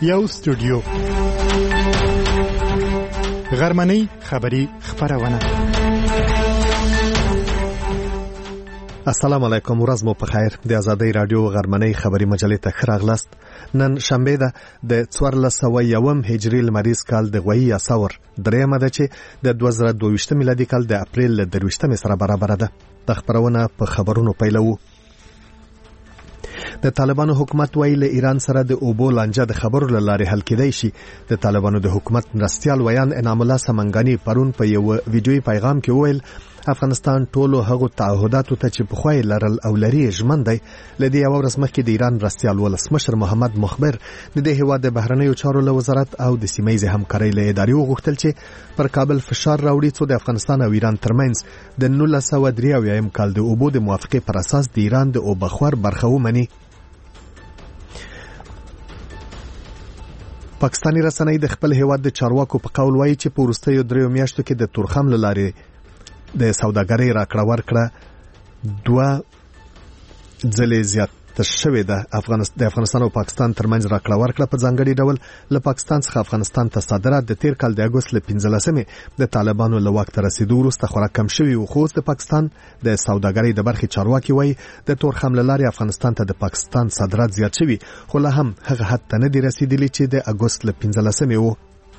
یو سټوډیو غرمنۍ خبری خبرونه. السلام علیکم، ورځ مو په خیر. د آزادۍ رادیو غرمنۍ خبری مجلې ته ښه راغلاست. نن شنبه ده د 1401 هجری لمریز کال د غوی اساور درېمه ده چې د 2022 میلادي کال د اپریل 23 سره برابر ده. د خبرونه په خبرونو پیلو. د طالبانو حکومت ویل ایران سره د اوبو لانجه د خبرو لاره حل کېدای شي. د طالبانو د حکومت مرستيال ویان انعام الله سمنګانی پرون په یو ویډیوي پیغام کې ویل افغانستان ټولو هغو تعهداتو ته چې په خوای لرل او لري ژمن دی. لدی یو ورځ مخکې د ایران مرستيال ولسمشر محمد مخبر د دې هیواد د بهرنیو چارو له وزارت او د سیمه‌ییزې همکارۍ له ادارې وغوښتل چې پر کابل فشار راوړي څو د افغانستان او ایران ترمنځ د 1993 کال د اوبو د موافقې پر اساس د ایران د اوبخور برخه ومني. پاکستانی رسنۍ د خپل هیواد د چارواکو په قول وایي چې په وروستیو 3 میاشتو کې د تورخم لارې د سوداګرۍ راکړه ورکړه 2 ځلې زیات شوې ده. د افغانستان او پاکستان ترمنځ راکړه ورکړه په ځانګړي ډول له پاکستان څخه افغانستان ته صادرات د تیر کال د اگست له 15 د طالبانو له واک ته رسیدو وروسته خورا کم شوي او خو د پاکستان د سوداګرۍ د برخې چارواکي وایي د تورخم لارې افغانستان ته د پاکستان صادرات زیات شوي خو لا هم هغه حد ته نه دي رسیدلي چې د اگست له 15 وو.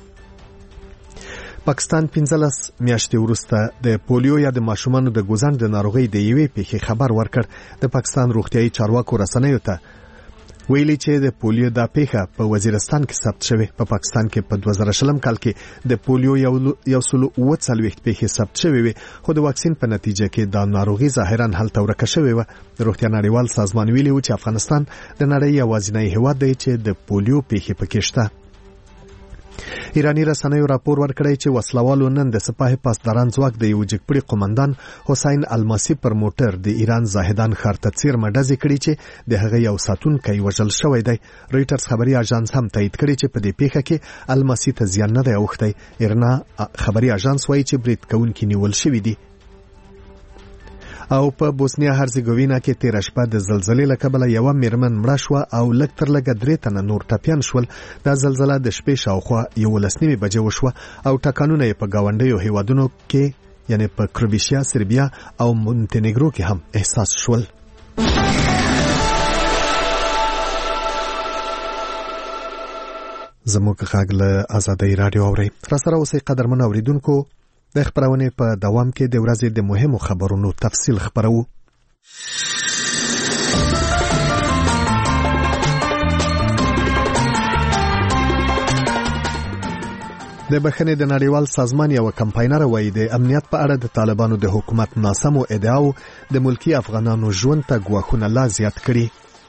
پاکستان 15 میاشتې وروسته د پولیو یا د ماشومانو د ګوزن د ناروغۍ د یوې پیښې خبر ورکړ. د پاکستان روغتيایي چارواکو رسنیو ته ویلي چې د پولیو د پیښه په وزیرستان کې ثبت شوه. په پاکستان کې په 2020 کال کې د پولیو یو سلو 40 پیښې ثبت شوې خو د واکسین په نتیجه کې د ناروغي ظاهرا حالت ورکه شوې و. د روغتیا نړیوال سازمان ویلي و چې افغانستان د نړۍ یوازینی هیواد دی چې د پولیو پیښې پکې شته. ایرانی رسنیو راپور ورکړی چې وسلوالو نن د سپاه پاسداران ځواک د یو جګپړي قومندان حسین الماسی پر موټر د ایران زاهدان ښار ته څیر مډزې کړي چې د هغه یو ساتونکی وژل شوی دی. رويټرز خبري اژانس هم تایید کړي چې په دې پیښه کې الماسی ته زیان نه دی اوښتی. ایرنا خبري اژانس وایي چې برید کوونکي نیول شوی دی. او په بوسنیا هرزګوینا کې 13 شپه د زلزلې له کبله یو میرمن مړه شو او لږ تر لږه 3 تنه نور ټپیان شول. دا زلزلہ د شپې شاوخوا 11 بجې وشوه او ټکانونه په گاونډیو هیوادونو کې یعنی په کرواتیا، سربیا او مونتینیګرو کې هم احساس شول. زموږ غږ له آزادۍ رادیو اوري. را سره اوسئ قدرمن اوریدونکو. د خبرونه په دوام کې د ورځې د مهمو خبرونو تفصیل خبرو. د بخښنې د نړیوال سازمان یو کمپاینر وایي د امنیت په اړه د طالبانو د حکومت ناسمو ادعاو د ملکی افغانانو ژوند ته ګواښونه لا زیات کړي.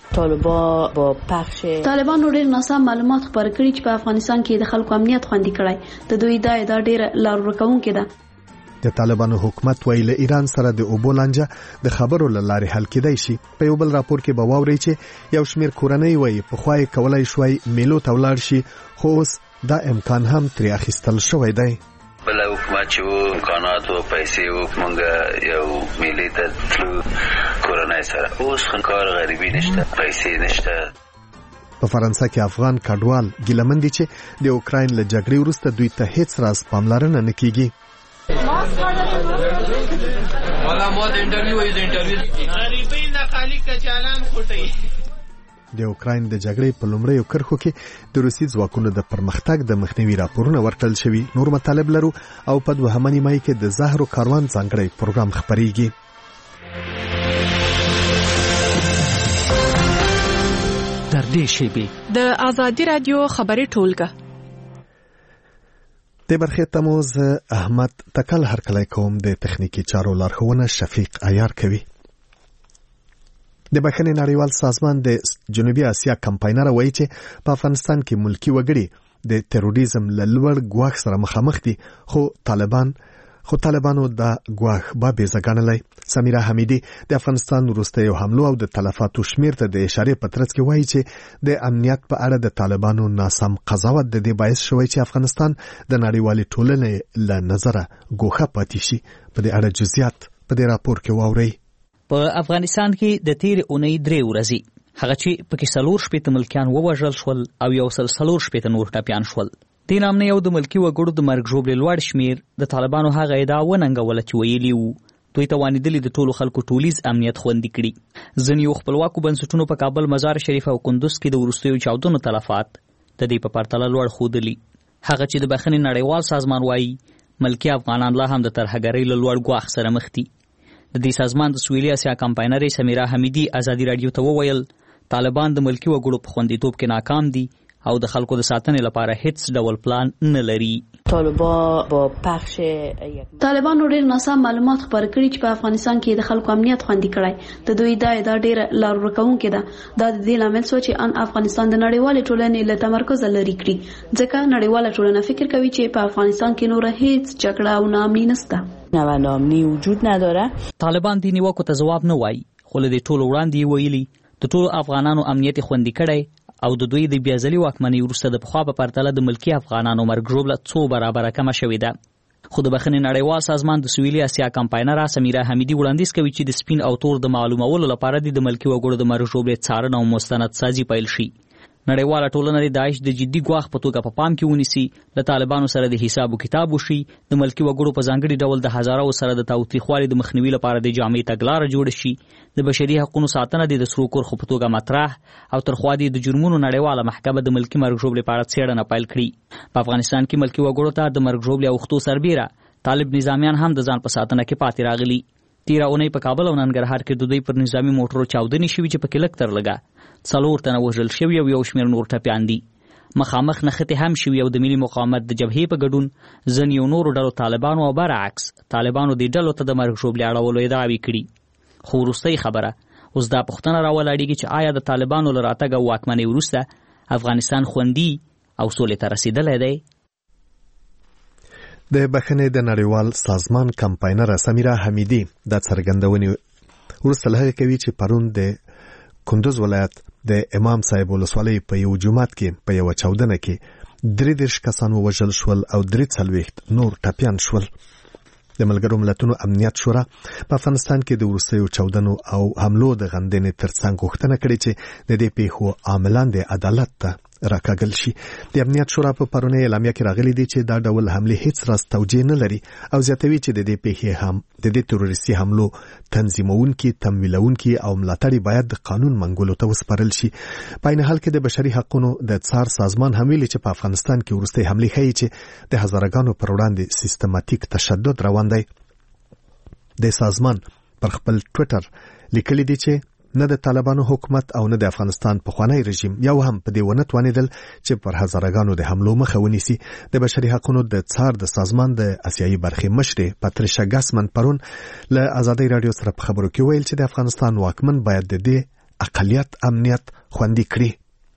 طالبانو ډېر ناسم معلومات خپاره کړي چې په افغانستان کې د خلکو امنیت خوندي کړي. د دوی دا ډېر لار ورکوونکې ده. د طالبانو حکومت ویل ایران سره د اوبو لانجه د خبرو لاره حل کېدای شي. په یو بل راپور کې به واوري چې یو شمیر کورنۍ وایي په خوای کولای شوی میلو ته ولاړ شي خو اوس دا امکان هم ترې اخیستل شوی دی. بل حکومت چې امکانات او پیسې او موږ یو ملي ته تلو کورنۍ سره اوس خنکار غریبي نشته، پیسې نشته. په فرانسه کې افغان کډوال ګیلمن دي چې د اوکراین له جګړې وروسته دوی ته هیڅ راز پاملرنه نه کیږي. د اوکراین د جګړې په لومړیو کرښو کې د روسي ځواکونو د پرمختګ د مخنیوي راپورونه ورکړل شوي. نور مطالب لرو او په 2 نیمه کې د زهر او کاروان ځانګړی پروګرام خبريږي. در دې شیبه د آزادۍ رادیو خبري ټولګه د برخې تموز احمد تکل هرکلی کوم. د تخنیکی چارو لارښوونه شفیق عیار کوي. د بخښنې نړیوال سازمان د جنوبي اسیا کمپاینر وایي چې په افغانستان کې ملکی وګړي د تروریزم له لوړ ګواښ سره مخامخ دي خو طالبانو دا ګواښ به ځګنلای. سمیرا حمیدی د افغانستان وروستیو حملو او د تلفاتو شمیر ته د اشاره په ترڅ کې وایي چې د امنیت په اړه د طالبانو ناسم قضاوت د دې باعث شوی چې افغانستان د نړیوالې ټولنې له نظره ګوښه پاتې شي. په دې اړه جزئیات په دې راپور کې واورئ. په افغانستان کې د تیر اونۍ 3 ورځې هغه چې پکې 4 ملکیان ووژل شول او 140 نور ټپیان شول. دې نامنې یو د ملکي وګړو د مرګ ژوبلې لوړ شمیر د طالبانو هغه ادعا وننګوله چې ویلي وو دوی توانېدلي د ټولو خلکو ټولیز امنیت خوندي کړي. ځینې خپلواکو بنسټونو په کابل، مزار شریف او کندوز کې د وروستیو چاودنو تلفات د دې په پرتله لوړ ښودلي. هغه چې د بخښنې نړیوال سازمان وایي ملکي افغانان لا هم د ترهګرۍ له لوړ ګواښ سره مخ دي. د دې سازمان د سویلي اسیا کمپاینرې سمیرا حمیدي ازادي راډیو ته وویل طالبان د ملکي وګړو په خوندیتوب کې ناکام دي او د خلکو د ساتنې لپاره هیڅ ډول پلان نه لري. طالبانو ډېر ناسم معلومات خپاره کړي چې په افغانستان کې د خلکو امنیت خوندي کړی. د دوی دا ډېر لار ورکوونکې ده. دا د دې لامل شو چې افغانستان د نړیوالې ټولنې له تمرکز لرې کړي، ځکه نړیواله ټولنه فکر کوي چې په افغانستان کې نور هیڅ جګړه او ناامني نشته. ناامني وجود نداره. طالبان دې نیوکو ته ځواب نه وایي، خو له دې ټولو وړاندې ویلي د ټولو افغانانو امنیت خوندي کړی او د دوی د بیازلي واکمنۍ وروسته د پخوا په پرتله د ملکي افغانانو مرګ ژوبله 2 برابره کمه شوې ده. خو د بخښنې نړیوال سازمان د سویلي اسیا کمپاینره سمیرا حمیدي وړاندیز کوي چې د سپین او تور د معلومولو لپاره د ملکي وګړو د مرګ ژوبلې څارنه او مستندسازي پیل شي. نړیواله ټولنه د داعش د جدي ګواښ په توګه په پام کې ونیسي، د طالبانو سره د حساب و کتاب وشي، د ملکي وګړو په ځانګړي ډول د هزارو سره د تاوتریخوالي د مخنیوي لپاره د جامع تګلاره جوړه شي، د بشري حقوقو ساتنه د سرو کرښو په توګه مطرح او تر خوا د جرمونو نړیواله محکمه د ملکي مرګ ژوبلې په اړه څېړنه پیل کړي. په افغانستان کې ملکي وګړو ته د مرګ ژوبلې اوښتو سربیره طالب نظامیان هم د ځان په ساتنه کې پاتې راغلي. تیره اونۍ په کابل او ننګرهار کې د دوی پر نظامي موټرو چاودنې شوي چې پکې لږ تر لږه 4 تنه وژل شوي او 1 شمېر نور ټپیان دي. مخامخ نښتې هم شوي او د ملي مقاومت د جبهې په ګډون ځینې نورو ډلو طالبانو او برعکس طالبانو دې ډلو ته د مرګ ژوبلې اړولو ادعاوې کړي. خو وروستۍ خبره اوس دا پوښتنه راولاړېږي چې آیا د طالبانو له راتګ او واکمنۍ وروسته افغانستان خوندي او سولې ته رسېدلی دی؟ د بخښنې د نړیوال سازمان کمپاینره سمیرا حمیدي دا څرګندونې وروسته له هغې کوي چې پرون د کندوز ولایت د امام صاحب ولسوالۍ په یو جومات کې په یوه چاودنه کې 33 کسان ووژل شول او 43 نور ټپیان شول. د ملګرو ملتونو امنیت شورا په افغانستان کې د وروستیو چاودنو او حملو د غندنې ترڅنګ غوښتنه کړې چې د دې پیښو عاملان د عدالت ته راکاږل شي. د امنیت شورا په پرونی اعلامیه کې راغلي دي چې دا ډول حملې هیڅ راز توجیه نه لري او زیاتوي چې د دې پیښې هم د دې تروریستي حملو تنظیمونکي، تمویلونکي او ملاتړي باید د قانون منګولو ته وسپارل شي. په عین حال کې د بشري حقوقو د څار سازمان هم ویلي چې په افغانستان کې وروستۍ حملې ښیي چې د هزارګانو پر وړاندې سیستماتیک تشدد روان دی. د سازمان پر خپل ټویټر لیکلي دي چې نه د طالبانو حکومت او نه د افغانستان پخوانی رژیم یو هم په دې ونه توانېدل چې پر هزارګانو د حملو مخه ونیسي. د بشري حقوقو د څار د سازمان د اسیایي برخې مشرې پاتریشا ګاسمن پرون له ازادي راډیو سره په خبرو کې ویل چې د افغانستان واکمن باید د دې اقلیت امنیت خوندي کړي.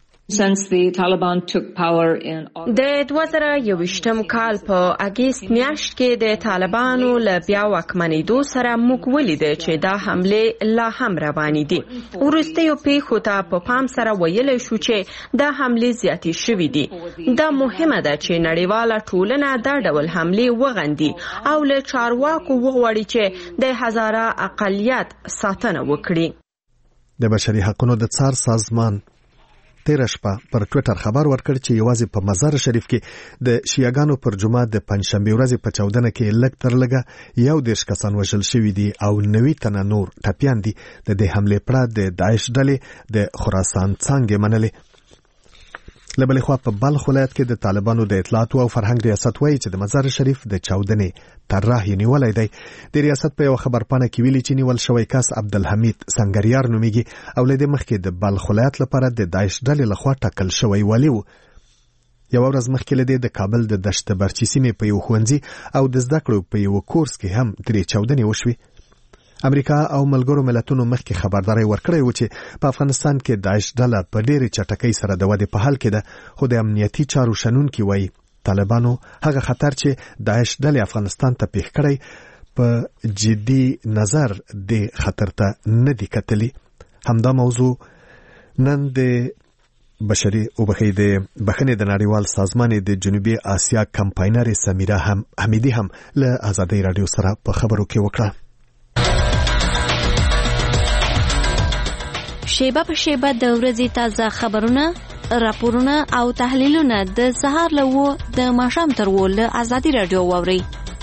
د 2021 کال په اگست میاشت کې د طالبانو له بیا واکمنېدو سره موږ ولیدل چې دا حملې لا هم روانې دي. وروستیو پیښو ته په پام سره ویلی شو چې دا حملې زیاتې شوې دي. دا مهمه ده چې نړیواله ټولنه دا ډول حملې وغندي او له چارواکو وغواړي چې د هزاره اقلیت ساتنه وکړي. د بشري حقوقو د څار سازمان تیر شپه پر ټویټر خبر ورکړ چې یوازې په مزار شریف کې د شیعاګانو پر جمعه د پنځشنبه ورځې په چاودنه کې لږ تر لږه 11 کسان وژل شوي دي او 90 تنه نور ټپیان دي. د دې حملې پړه د داعش ډلې د خراسان څانګې منلې. له بلې خوا په بلخ ولایت کې د طالبانو د اطلاعاتو او فرهنګ ریاست وایي چې د مزار شریف د چاودنې طراح یې نیولی دی. د ریاست په یو خبرپاڼه کې ویلي چې نیول شوی کس عبدالحمید سنگریار نومیږي او له دې مخکې د بلخ ولایت لپاره د داعش ډلې لخوا ټاکل شوی والی و. یو ورځ مخکې له دې د کابل د دشت برچي سیمې په یو ښوونځي او د زده کړو په یو کورس کې هم 3 چاودنې وشوي. امریکا او ملګرو ملتونو مخکې خبرداري ورکړې و چې په افغانستان کې داعش ډله په ډېرې چټکۍ سره د ودې په حال کې ده. خو د امنیتي چارو شنونکي وایي طالبانو هغه خطر چې داعش ډلې افغانستان ته پیښ کړی په جدي نظر د خطر ته نه دي کتلي. همدا موضوع نن د بشري او بخې د بخښنې د نړیوال سازمان د جنوبي آسیا کمپاینر سمیرا حمیدي هم له ازادي راډیو سره په خبرو کې وکړه. شیبه په شیبه د ورځې تازه خبرونه، راپورونه او تحلیلونه د سهار له 9 د ماښام تر 10 له آزادي رادیو واورئ.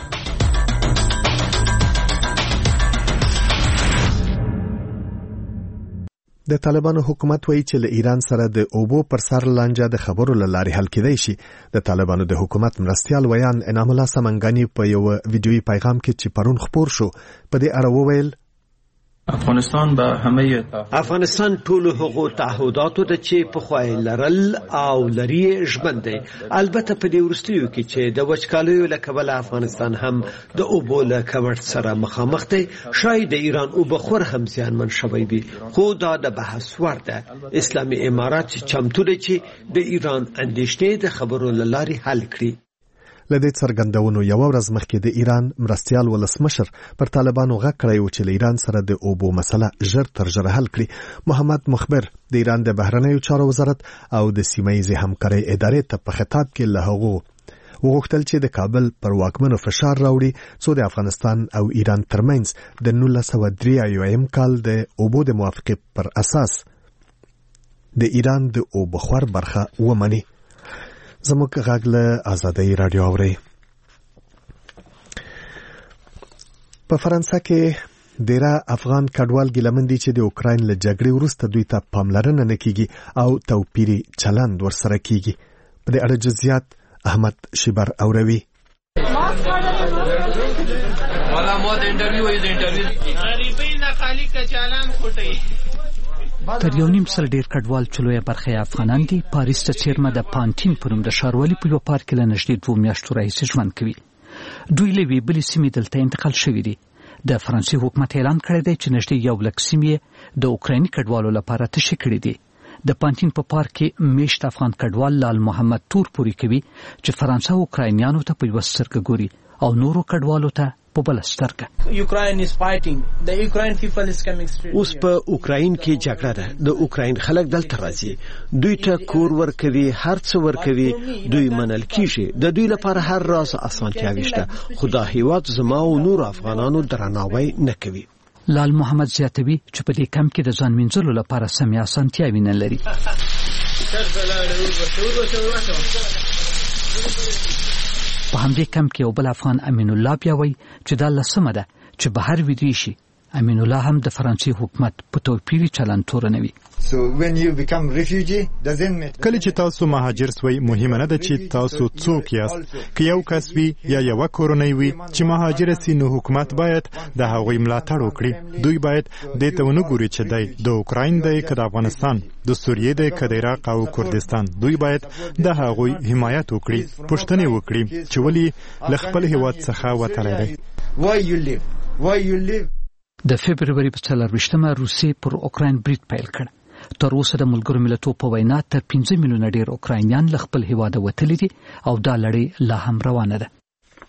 د طالبانو حکومت وایي چې له ایران سره د اوبو پر سر لانجه د خبرو له لارې حل کېدای شي. د طالبانو د حکومت مرستیال ویان انعام الله سمنګانی په یو ویډیويي پیغام کې چې پرون خپور شو په دې اړه وویل افغانستان ټول هغو تعهداتو د چې په خوای لرل او لري ژوند دی. البته په دې وروستیو کې چې د وچکالیو له کبله افغانستان هم د اوبو له کمښت سره مخامخ دی، شاید د ایران اوبه خور هم زیانمن شوی وي، خو دا د بحث وړ ده. اسلامي امارات چمتو دی چې د ایران اندېښنې د خبرو له لارې حل کړي. لدې څرګندونو یو ورځ مخکې د ایران مرستیال ولسمشر پر طالبانو غږ کړی و چې له ایران سره د اوبو مسله ژر تر ژره حل کړي. محمد مخبر د ایران د بهرنیو چارو وزارت او د سیمه‌ییزې همکارۍ ادارې ته په خطاب کې له هغو وغوښتل چې د کابل پر واکمنو فشار راوړي څو د افغانستان او ایران ترمنځ د 1993 کال د اوبو د موافقې پر اساس د ایران د اوبو خور برخه ومني. زموږ غږ له آزادۍ رادیو اورئ. په فرانسه کې ډیره افغان کډوال ګیلمن دي چې د اوکراین له جګړې وروسته دوی ته پاملرنه نه کیږي او توپیري چلند ورسره کیږي. په دې اړه جزئیات احمد شیبر اوروي. والا مو د انټرویو غریبی نه خالی کچالان خوټي. تر 1.5 سل ډیر کډوال چلوې برخه افغانان دي. پاریس ته چیرمه د پانتین پروم د ښاروالي په یو پارک کې له نږدې 2 میاشتو راهیسې ژوند کوي. دوی له وی بلې سیمې دلته انتقال شوي دي. د فرانسې حکومت اعلان کړی دی چې نږدې 1 لک سیمې د اوکرایني کډوالو لپاره تشې کړي دي. د پانتین په پارک کې میشت افغان کډوال لال محمد تور پوری کوي چې فرانسه اوکراینیانو ته په یو سترګه ګوري او نورو کډوالو ته په بل سترګه. اوس په اوکراین کې جګړه ده. د اوکراین خلک دلته راځي، دوی ته کور ورکوي، هر څه ورکوي، دوی منل کیږي. د دوی لپاره هر راز اسانتیاوي شته، خو دا هیواد زما او نور افغانانو درناوی نه کوي. لال محمد زیاتوي چې په دې کم کې د ځان منځلو لپاره سمې اسانتیاوي نه لري. په همدې کم کې یو بل افغان امین الله بیا وایي چې دا لسمه ده چې بهر ویدوي شي. امین الله هم د فرانسې حکومت په توپیري چلند تورنوي. کله چې تاسو مهاجر سوئ مهمه نه ده چې تاسو څوک یاست. که یو کس وي یا یو کورنۍ وي چې مهاجر سي نو حکومت باید د هغوی ملاتړ وکړي. دوی باید دې ته ونه ګوري چې دی د اوکراین دی که د افغانستان، د سوریې دی که د عراق او کردستان. دوی باید د هغوی حمایت وکړي، پوښتنې وکړي چې ولې له خپل هیواد څخه وتلی دی. د فبرवरी په 24مه روسیې پر اوکراین برید پیل کړ. تر اوسه د ملګرو ملتونو په وینا تر 15 میلیونه ډیر اوکراینیان له خپل هیواده وتلي دي او دا لړۍ لا هم روانه ده.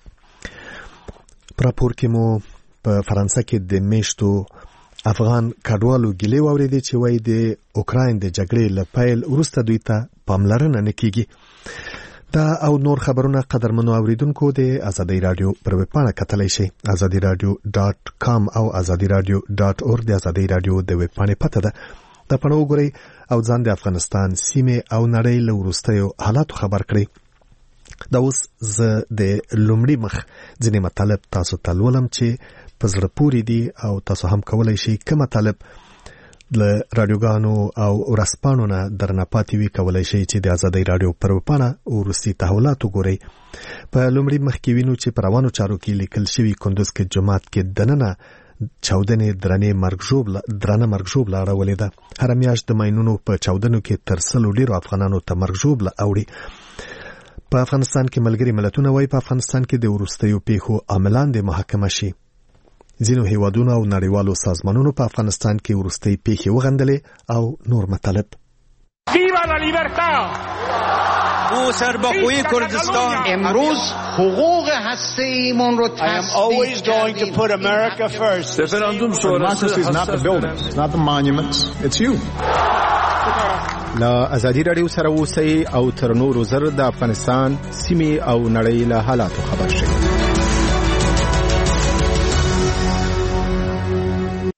په راپور کې مو په فرانسه کې د میشتو افغان کډوالو ګیلې واورېدې چې وایي د اوکراین د جګړې له پیل وروسته دوی ته پاملرنه نه کیږي. دا او نور خبرونه قدرمنو اوریدونکو د آزادۍ رادیو پر ویبپاڼه کتلی شئ. azadiradio.com او azadiradio.org د آزادۍ رادیو د ویبپاڼې پته ده. د پاڼه وګورئ او ځان د افغانستان سیمې او نړۍ له وروستیو حالاتو خبر کړئ. دا اوس زه د لومړي مخ ځینې مطالب تاسو ته لولم چې په زړه پورې دي او تاسو هم کولی شئ که مطالب له رادیوګانو او ورځپاڼو نه درنه پاتې وي کولی شئ چې د آزادۍ رادیو پر ویبپاڼه وروستي تحولات وګورئ. په لومړي مخ کې وینو چې په روانو چارو کې لیکل شوي کندوز کې جومات کې دننه چاودنې درنه مرګ ژوبله اړولې ده. هر میاشت د ماینونو په چاودنو کې تر 100 ډیرو افغانانو ته مرګ ژوبله اوړي. په افغانستان کې ملګري ملتونه وایي په افغانستان کې د وروستیو پیښو عاملان د محاکمه شي. ځینو هیوادونو او نړیوالو سازمانونو په افغانستان کې وروستۍ پیښې وغندلې او نور مطالب. ویوا لا لیبرتا! او سربخوی کردستان امروز حقوق هسته‌ایمون رو always going to put America first. Referendum sonrası is not the buildings, it's not the monuments, it's you. لا ازادي رادیو سره اوسئ او تر نورو زر د افغانستان سیمې او نړۍ له حالاتو خبر شئ.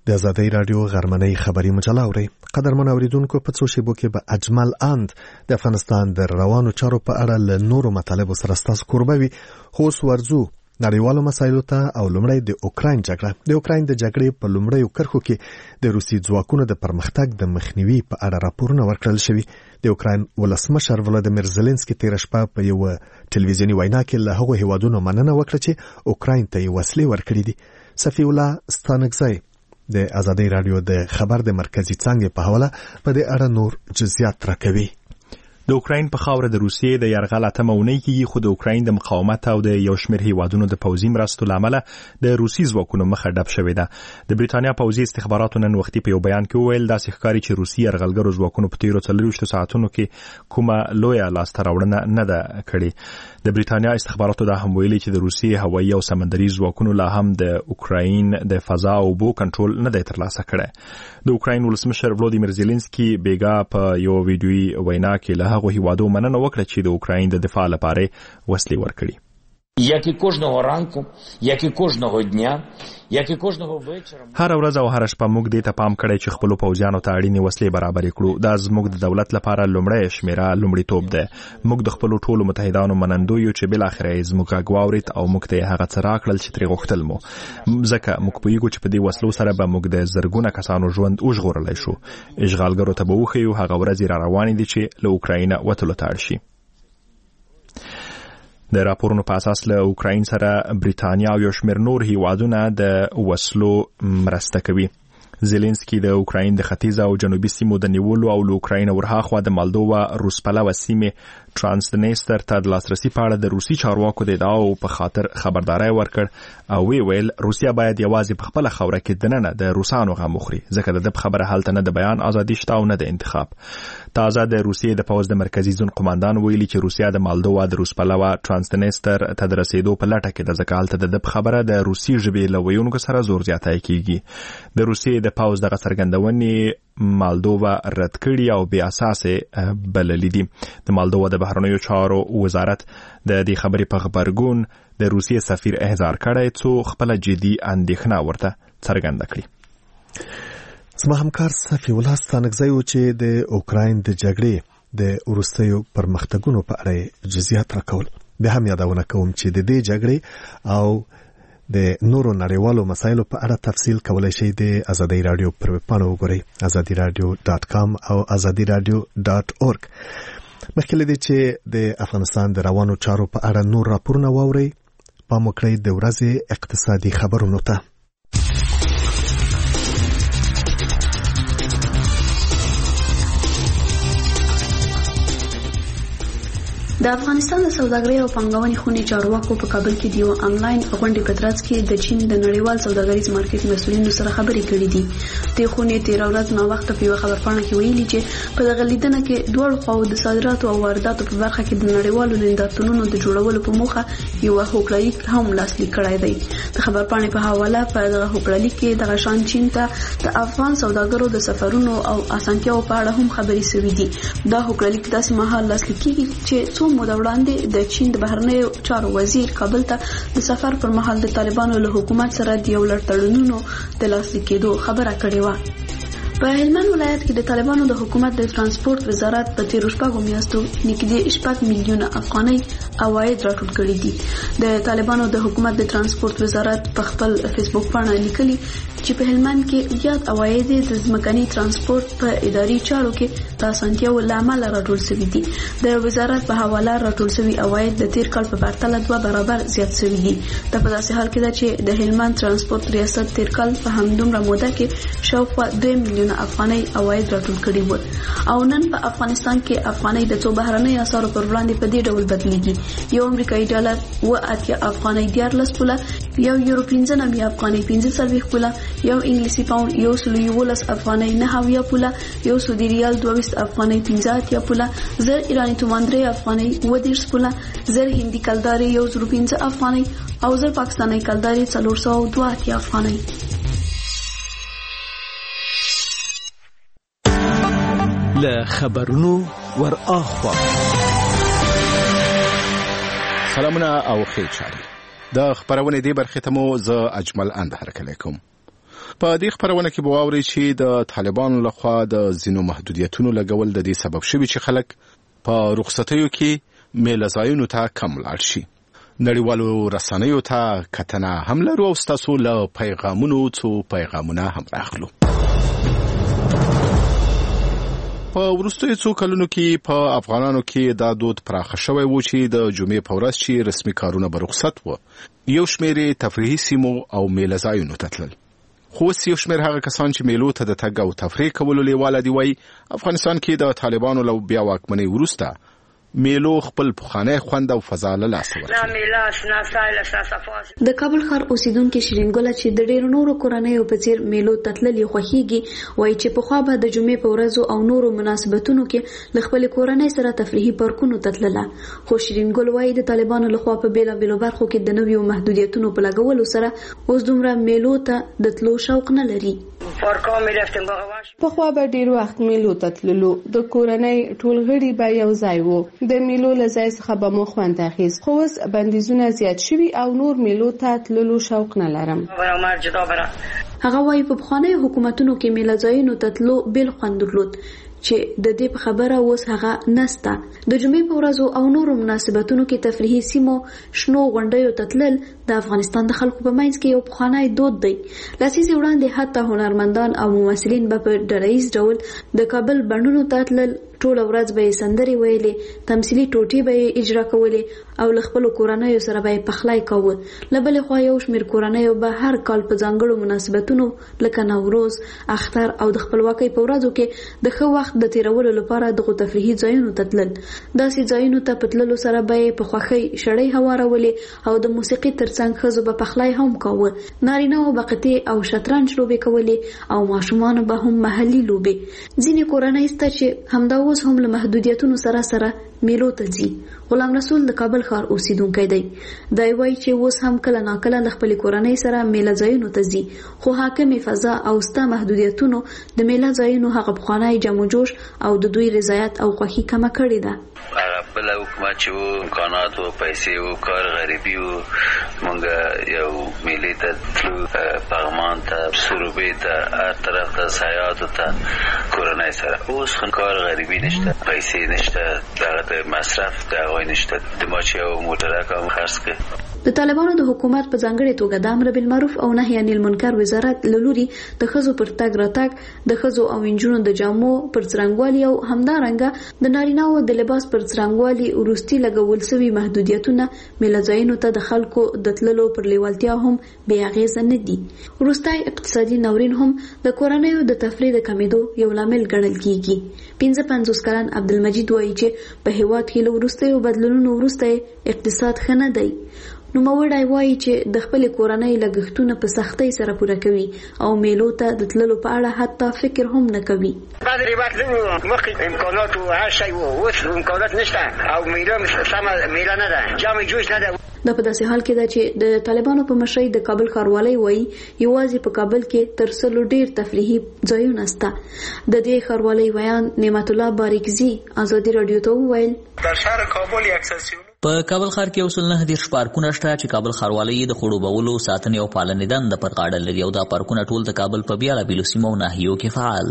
د آزادۍ رادیو غرمنۍ خبري مجله اوري. قدرمن اوریدونکو په څو شیبو کې به اجمل اند د افغانستان د روانو چارو په اړه له نورو مطالبو سره ستاسو کوربه وي. خو ورځو نړیوالو مسایلو ته او لومړی د اوکراین جګړه. د اوکراین د جګړې په لومړیو کرښو کې د روسي ځواکونو د پرمختګ د مخنیوي په اړه راپورونه ورکړل شوي. د اوکراین ولسمشر ولادیمیر زيلنسکي تیر شپه په یو ټلویزیونی وینا کې له هغو هیوادونو مننه وکړه چې اوکراین ته وسلې ورکړي دي. صفی الله ستانکزی د آزادۍ رادیو د خبر د مرکزی څنګه په حواله په دې اړه نور جزئیات راکوي. د اوکراین په خاوره د روسیې د یرغل اتمه اونۍ کې خو د اوکراین د مقاومت او د یو شمېر هیوادونو د پوځي مرستو له امله د روسي ځواکونو مخه ډب شوې ده. د بریتانیا پوځي استخباراتو نن وختي په یو بیان کې وویل داسې ښکاري چې روسي یرغلګرو ځواکونو په تیرو 24 ساعتونو کې کومه لویه لاسته راوړنه نه ده کړې. د بریتانیا استخباراتو دا هم ویلي چې د روسي هوایي او سمندري ځواکونو لا هم د اوکراین د فضا او اوبو کنټرول نه دی ترلاسه کړی. د اوکراین ولسمشر ولادیمیر زيلنسکي بیګا په یو ویډیویي وینا کې له هغو هیوادو مننه وکړه چې د اوکراین د دفاع لپاره وسلې ورکړي. як і кожного ранку, як і кожного дня, як і кожного вечора. هر ورځ او هر شپه موږ دې ته پام کړی چې خپل پوځیانو ته اړینې وسلې برابرې کړو. دا زموږ د دولت لپاره لومړی شمیره لومړیتوب ده. موږ د خپل ټولو متحدانو منندو یو چې بل اخر یې زموږ غواړید او موږ ته هغه څه راکړل چې ترې غوښتل مو. ځکه موږ پوهیږو چې په دې وسلو سره به موږ د زرګونه کسانو ژوند وژغورلی شو. اشغالګرو ته به وښیو هغه ورځې را روانې دي چې له اوکراینه وتلو ته اړ شي. د راپورونو په اساس له اوکراین سره بریتانیا او یو شمېر نور هیوادونه د وسلو مرسته کوي. زيلنسکي د اوکراین د ختیځ او جنوبي سیمو د نیولو او له اوکراین ورهاخوا د مالدووا روسپلوه سیمې ترانسنیستر ته د لاسرسي په اړه د روسي چارواکو د ادعاو په خاطر خبرداري ورکړ او ویل روسیا باید یوازې په خپل خوره کې دننه د روسانو غم وخوري ځکه د خبره حالت نه د بیان ازادي شته او نه د انتخاب. تازه د روسیې د پوځ د مرکزی زون قوماندان ویلي چې روسیا د مالدووا د روسپلوه ترانسنیستر ته د رسیدو په لټه کې د ځکهالت د خبره د روسي ژبې له ویونکو سره زور زیاتی کیږي. د روسیې د پوځ د څرګندونې مالدووا رد کړي او بې اساسه بللې دي. د مالدووا د بهرنیو چارو وزارت د دې خبرې په خبرګون د روسیې سفیر احضار کړی څو خپل جدي اندېښنه ورته څرګنده کړي. زما همکار صفی الله ستانکزی و چې د اوکراین د جګړې د وروستیو پرمختګونو په اړه جزئیات راکول. به هم یادونه کوم چې د دې جګړې او د نورو نړیوالو مسایلو په اړه تفصیل کولای شئ د آزادۍ رادیو پر ویب پاڼه وګورئ azadiradio.com او azadiradio.org. مخکې له دې چې د افغانستان د روانو چارو په اړه نور راپورونه واورئ پام وکړئ د ورځې اقتصادي خبرونو ته. د افغانستان د سوداګرۍ او پانګونې خونې چارواکو په کابل کې د یو انلاین غونډې په ترڅ کې د چین د نړیوال سوداګریز مارکیټ مسؤلینو سره خبرې کړې دي. د خونې تیر ورځ نو وخت په یو خبرپاڼه کې ویلي چې په دغه لیدنه کې دوه خواو د صادراتو او وارداتو په برخه کې د نړیوالو نندارتونونو د جوړولو په موخه یو هوکړلیک هم لاسلیک کړی دی. د خبرپاڼې په حواله په دغه هوکړلیک کې د غشان چین ته د افغان سوداګرو د سفرونو او اسانتیاو په اړه هم خبرې شوې دي. دا هوکړلیک داسې مهال لاسلیک کیږي چې موده وړاندې د چین د بهرنیو چارو وزیر کابل ته د سفر پر مهال د طالبانو له حکومت سره د یو لړ تړونونو د لاسلیک کېدو خبره کړې و. په هلمند ولایت کې د طالبانو د حکومت د ترانسپورت وزارت په تیر شپږو میاشتو نږدې 6 میلیونه افغانۍ عواید راټول کړي دي. د طالبانو د حکومت د ترانسپورت وزارت په خپل فیسبوک باندې لیکلي چې په هلمند کې زیات عواید د ځمکني ترانسپورت په اداري چارو کې د اسانتیاو لامل راټول شوي دي. د وزارت په حواله راټول شوي عواید د تیر کال په پرتله 2 برابر زیات شوي دي. دا په داسې حال کې ده چې د هلمند ترانسپورت ریاست تیر کال په همدومره موده کې شاوخوا 2 میلیونه افغانۍ عواید راټول کړي وو. او نن په افغانستان کې افغانۍ د څو بهرنۍ اسعارو پر وړاندې په دې ډول بدلیږي. یو امریکایي ډالر 8 افغانۍ 14 پوله، یو یورو 15 افغانۍ 15 پوله، یو انګلیسي پاوند 111 افغانۍ 9 پوله، یو سعودي ریال 22 افغانۍ 15 پوله، زر ایرانی تومان 3 افغانۍ 20 پوله، زر هندي کلداري 105 افغانۍ او زر پاکستاني کلداري 402 افغانۍ. له خبرونو ور اخوا سلامونه او خیر چاري. د خبرونه دی برخه ته مو ز اجمل اند هرکلی کوم. په دې خبرونه کې به واوري چې د طالبانو لخوا د ځینو محدودیتونو لګول د دې سبب شوی چې خلک په رخصتیو کې میله ځایونو ته کم لاړ شي. نړیوالو رسنیو ته کتنه هم لرو او ستاسو له پیغامونو څو پیغامونه هم راغلو. په وروستیو څو کلونو کې په افغانانو کې دا دود پراخه شوی و چې د جمعې په ورځ چې رسمي کارونه به رخصت و یو شمېر تفریحي سیمو او میله ځایونو ته تلل. خو اوس یو شمېر هغه کسان چې میلو ته د تګ او تفریح کولو لیواله دي وایي افغانستان کې د طالبانو له بیا واکمنۍ وروسته میلو خپل پخوانی خوند او فضا له لاسه ورکړه. د کابل ښار اوسیدونکو شیرین ګل چې د ډېرو نورو کورنیو په څیر میلو تتللی خوښیږي وایي چې په خوا به د جمعې په ورځو او نورو مناسبتونو کې له خپل کورنۍ سره تفریحي پارکونو تتلله. خو شیرین ګل وایي د طالبانو لخوا په بیلابیلو برخو کې د نویو محدودیتونو په لګولو سره اوس دومره میلو ته د تلو شوق نه لري. په خوا به ډیر وخت میلو تتللو د کورنۍ ټول غړي به یو ځای وو د میلو له ځای څخه به مو خوند اخیست. خو اوس بندیزونه زیات شوي او نور میلو ته تللو شوق نه لرم. هغه وایي په پخوانیو حکومتونو کې میله ځایونو ته تلو بیل خوند درلود چې د دې په خبره اوس هغه نسته. د جمعې په ورځو او نورو مناسبتونو کې تفریحي سیمو شنو غونډیو ته تلل د افغانستان د خلکو په منځ کې یو پخوانی دود دی. لسیزې وړاندې حتی هنرمندان او ممثلین به په ډلهییز ډول د کابل بڼونو ته تلل، ټوله ورځ به یې سندرې ویلې، تمثیلي ټوټې به یې اجرا کولې او له خپلو کورنیو سره به یې پخلی کاوه. له بلې خوا یو شمېر کورنیو به هر کال په ځانګړو مناسبتونو لکه نوروز، اختر او د خپلواکۍ په ورځو کې د ښه وخت د تیرولو لپاره دغو تفریحي ځایونو ته تلل. داسې ځایونو ته په تللو سره به یې په خوښۍ شړۍ هوارولې او د موسیقي ترڅنګ ښځو به پخلی هم کاوه. نارینه‌و به قطې او شطرنج لوبې کولې او ماشومانو به هم محلي لوبې. ځینې کورنۍ شته چې همدا اوس هم له محدودیتونو سره سره میلو ته ځي. غلام رسول د کابل ښار اوسیدونکی دی. دی وایي چې اوس هم کله ناکله له خپلې کورنۍ سره میله ځایونو ته ځي، خو حاکمې فضا او ستا محدودیتونو د میله ځایونو هغه پخوانی جم و جوش او د دوی رضایت او خوښي کمه کړې ده. بله حکومت چې وو امکانات و پیسې و کار غریبي و مونږ یو میلې ته تلو، پغمان ته، سروبې ته، هر طرف ته، سیاحاتو ته کورنۍ سره. اوس کار غریبي نشته، پیسې نشته، دغه ته مصرف د هغوی نشته. د ما چې یو موټرک هم خرڅ کړ. د طالبانو د حکومت په ځانګړې توګه د امر بالمعروف او نهي عن المنکر وزارت له لوري د ښځو پر تګ راتګ، د ښځو او نجونو د جامو پر څرنګوالي او همدارنګه د نارینه‌و د لباس پر څرنګوالي وروستي لګول سوي محدودیتونه میله ځایونو ته د خلکو د تللو پر لیوالتیا هم بې اغېزه نه دي. وروستی اقتصادي ناورین هم د کورنیو د تفریح د کمیدو یو لامل ګڼل کیږي. 55 کلن عبدالمجید وایي چې په هیواد کې له وروستیو بدلونونو وروسته اقتصاد ښه نه دی. نوموړی وایي چې د خپلې کورنۍ لګښتونه په سختۍ سره پوره کوي او میلو ته د تللو په اړه حتی فکر هم نه کوي. بعد وقت مخکې امکانات او هر شی وو، اوس امکانات نشته او میله سمه میله نه ده، جام جوش نه ده. دا په داسې حال کې ده چې د طالبانو په مشرۍ د کابل ښاروالۍ وایي یوازې په کابل کې تر 100 ډیر تفریحي ځایونه شته. د دې ښاروالۍ ویان نعمت الله باریکزي ازادي رادیو ته وویل در شهر کابل یک په کابل ښار کې 119 پارکونه شته چې کابل ښاروالۍ د خړوبولو، ساتنې او پالنې دنده پر غاړه لري او دا پارکونه ټول د کابل په بیلابیلو سیمو او ناحیو کې فعال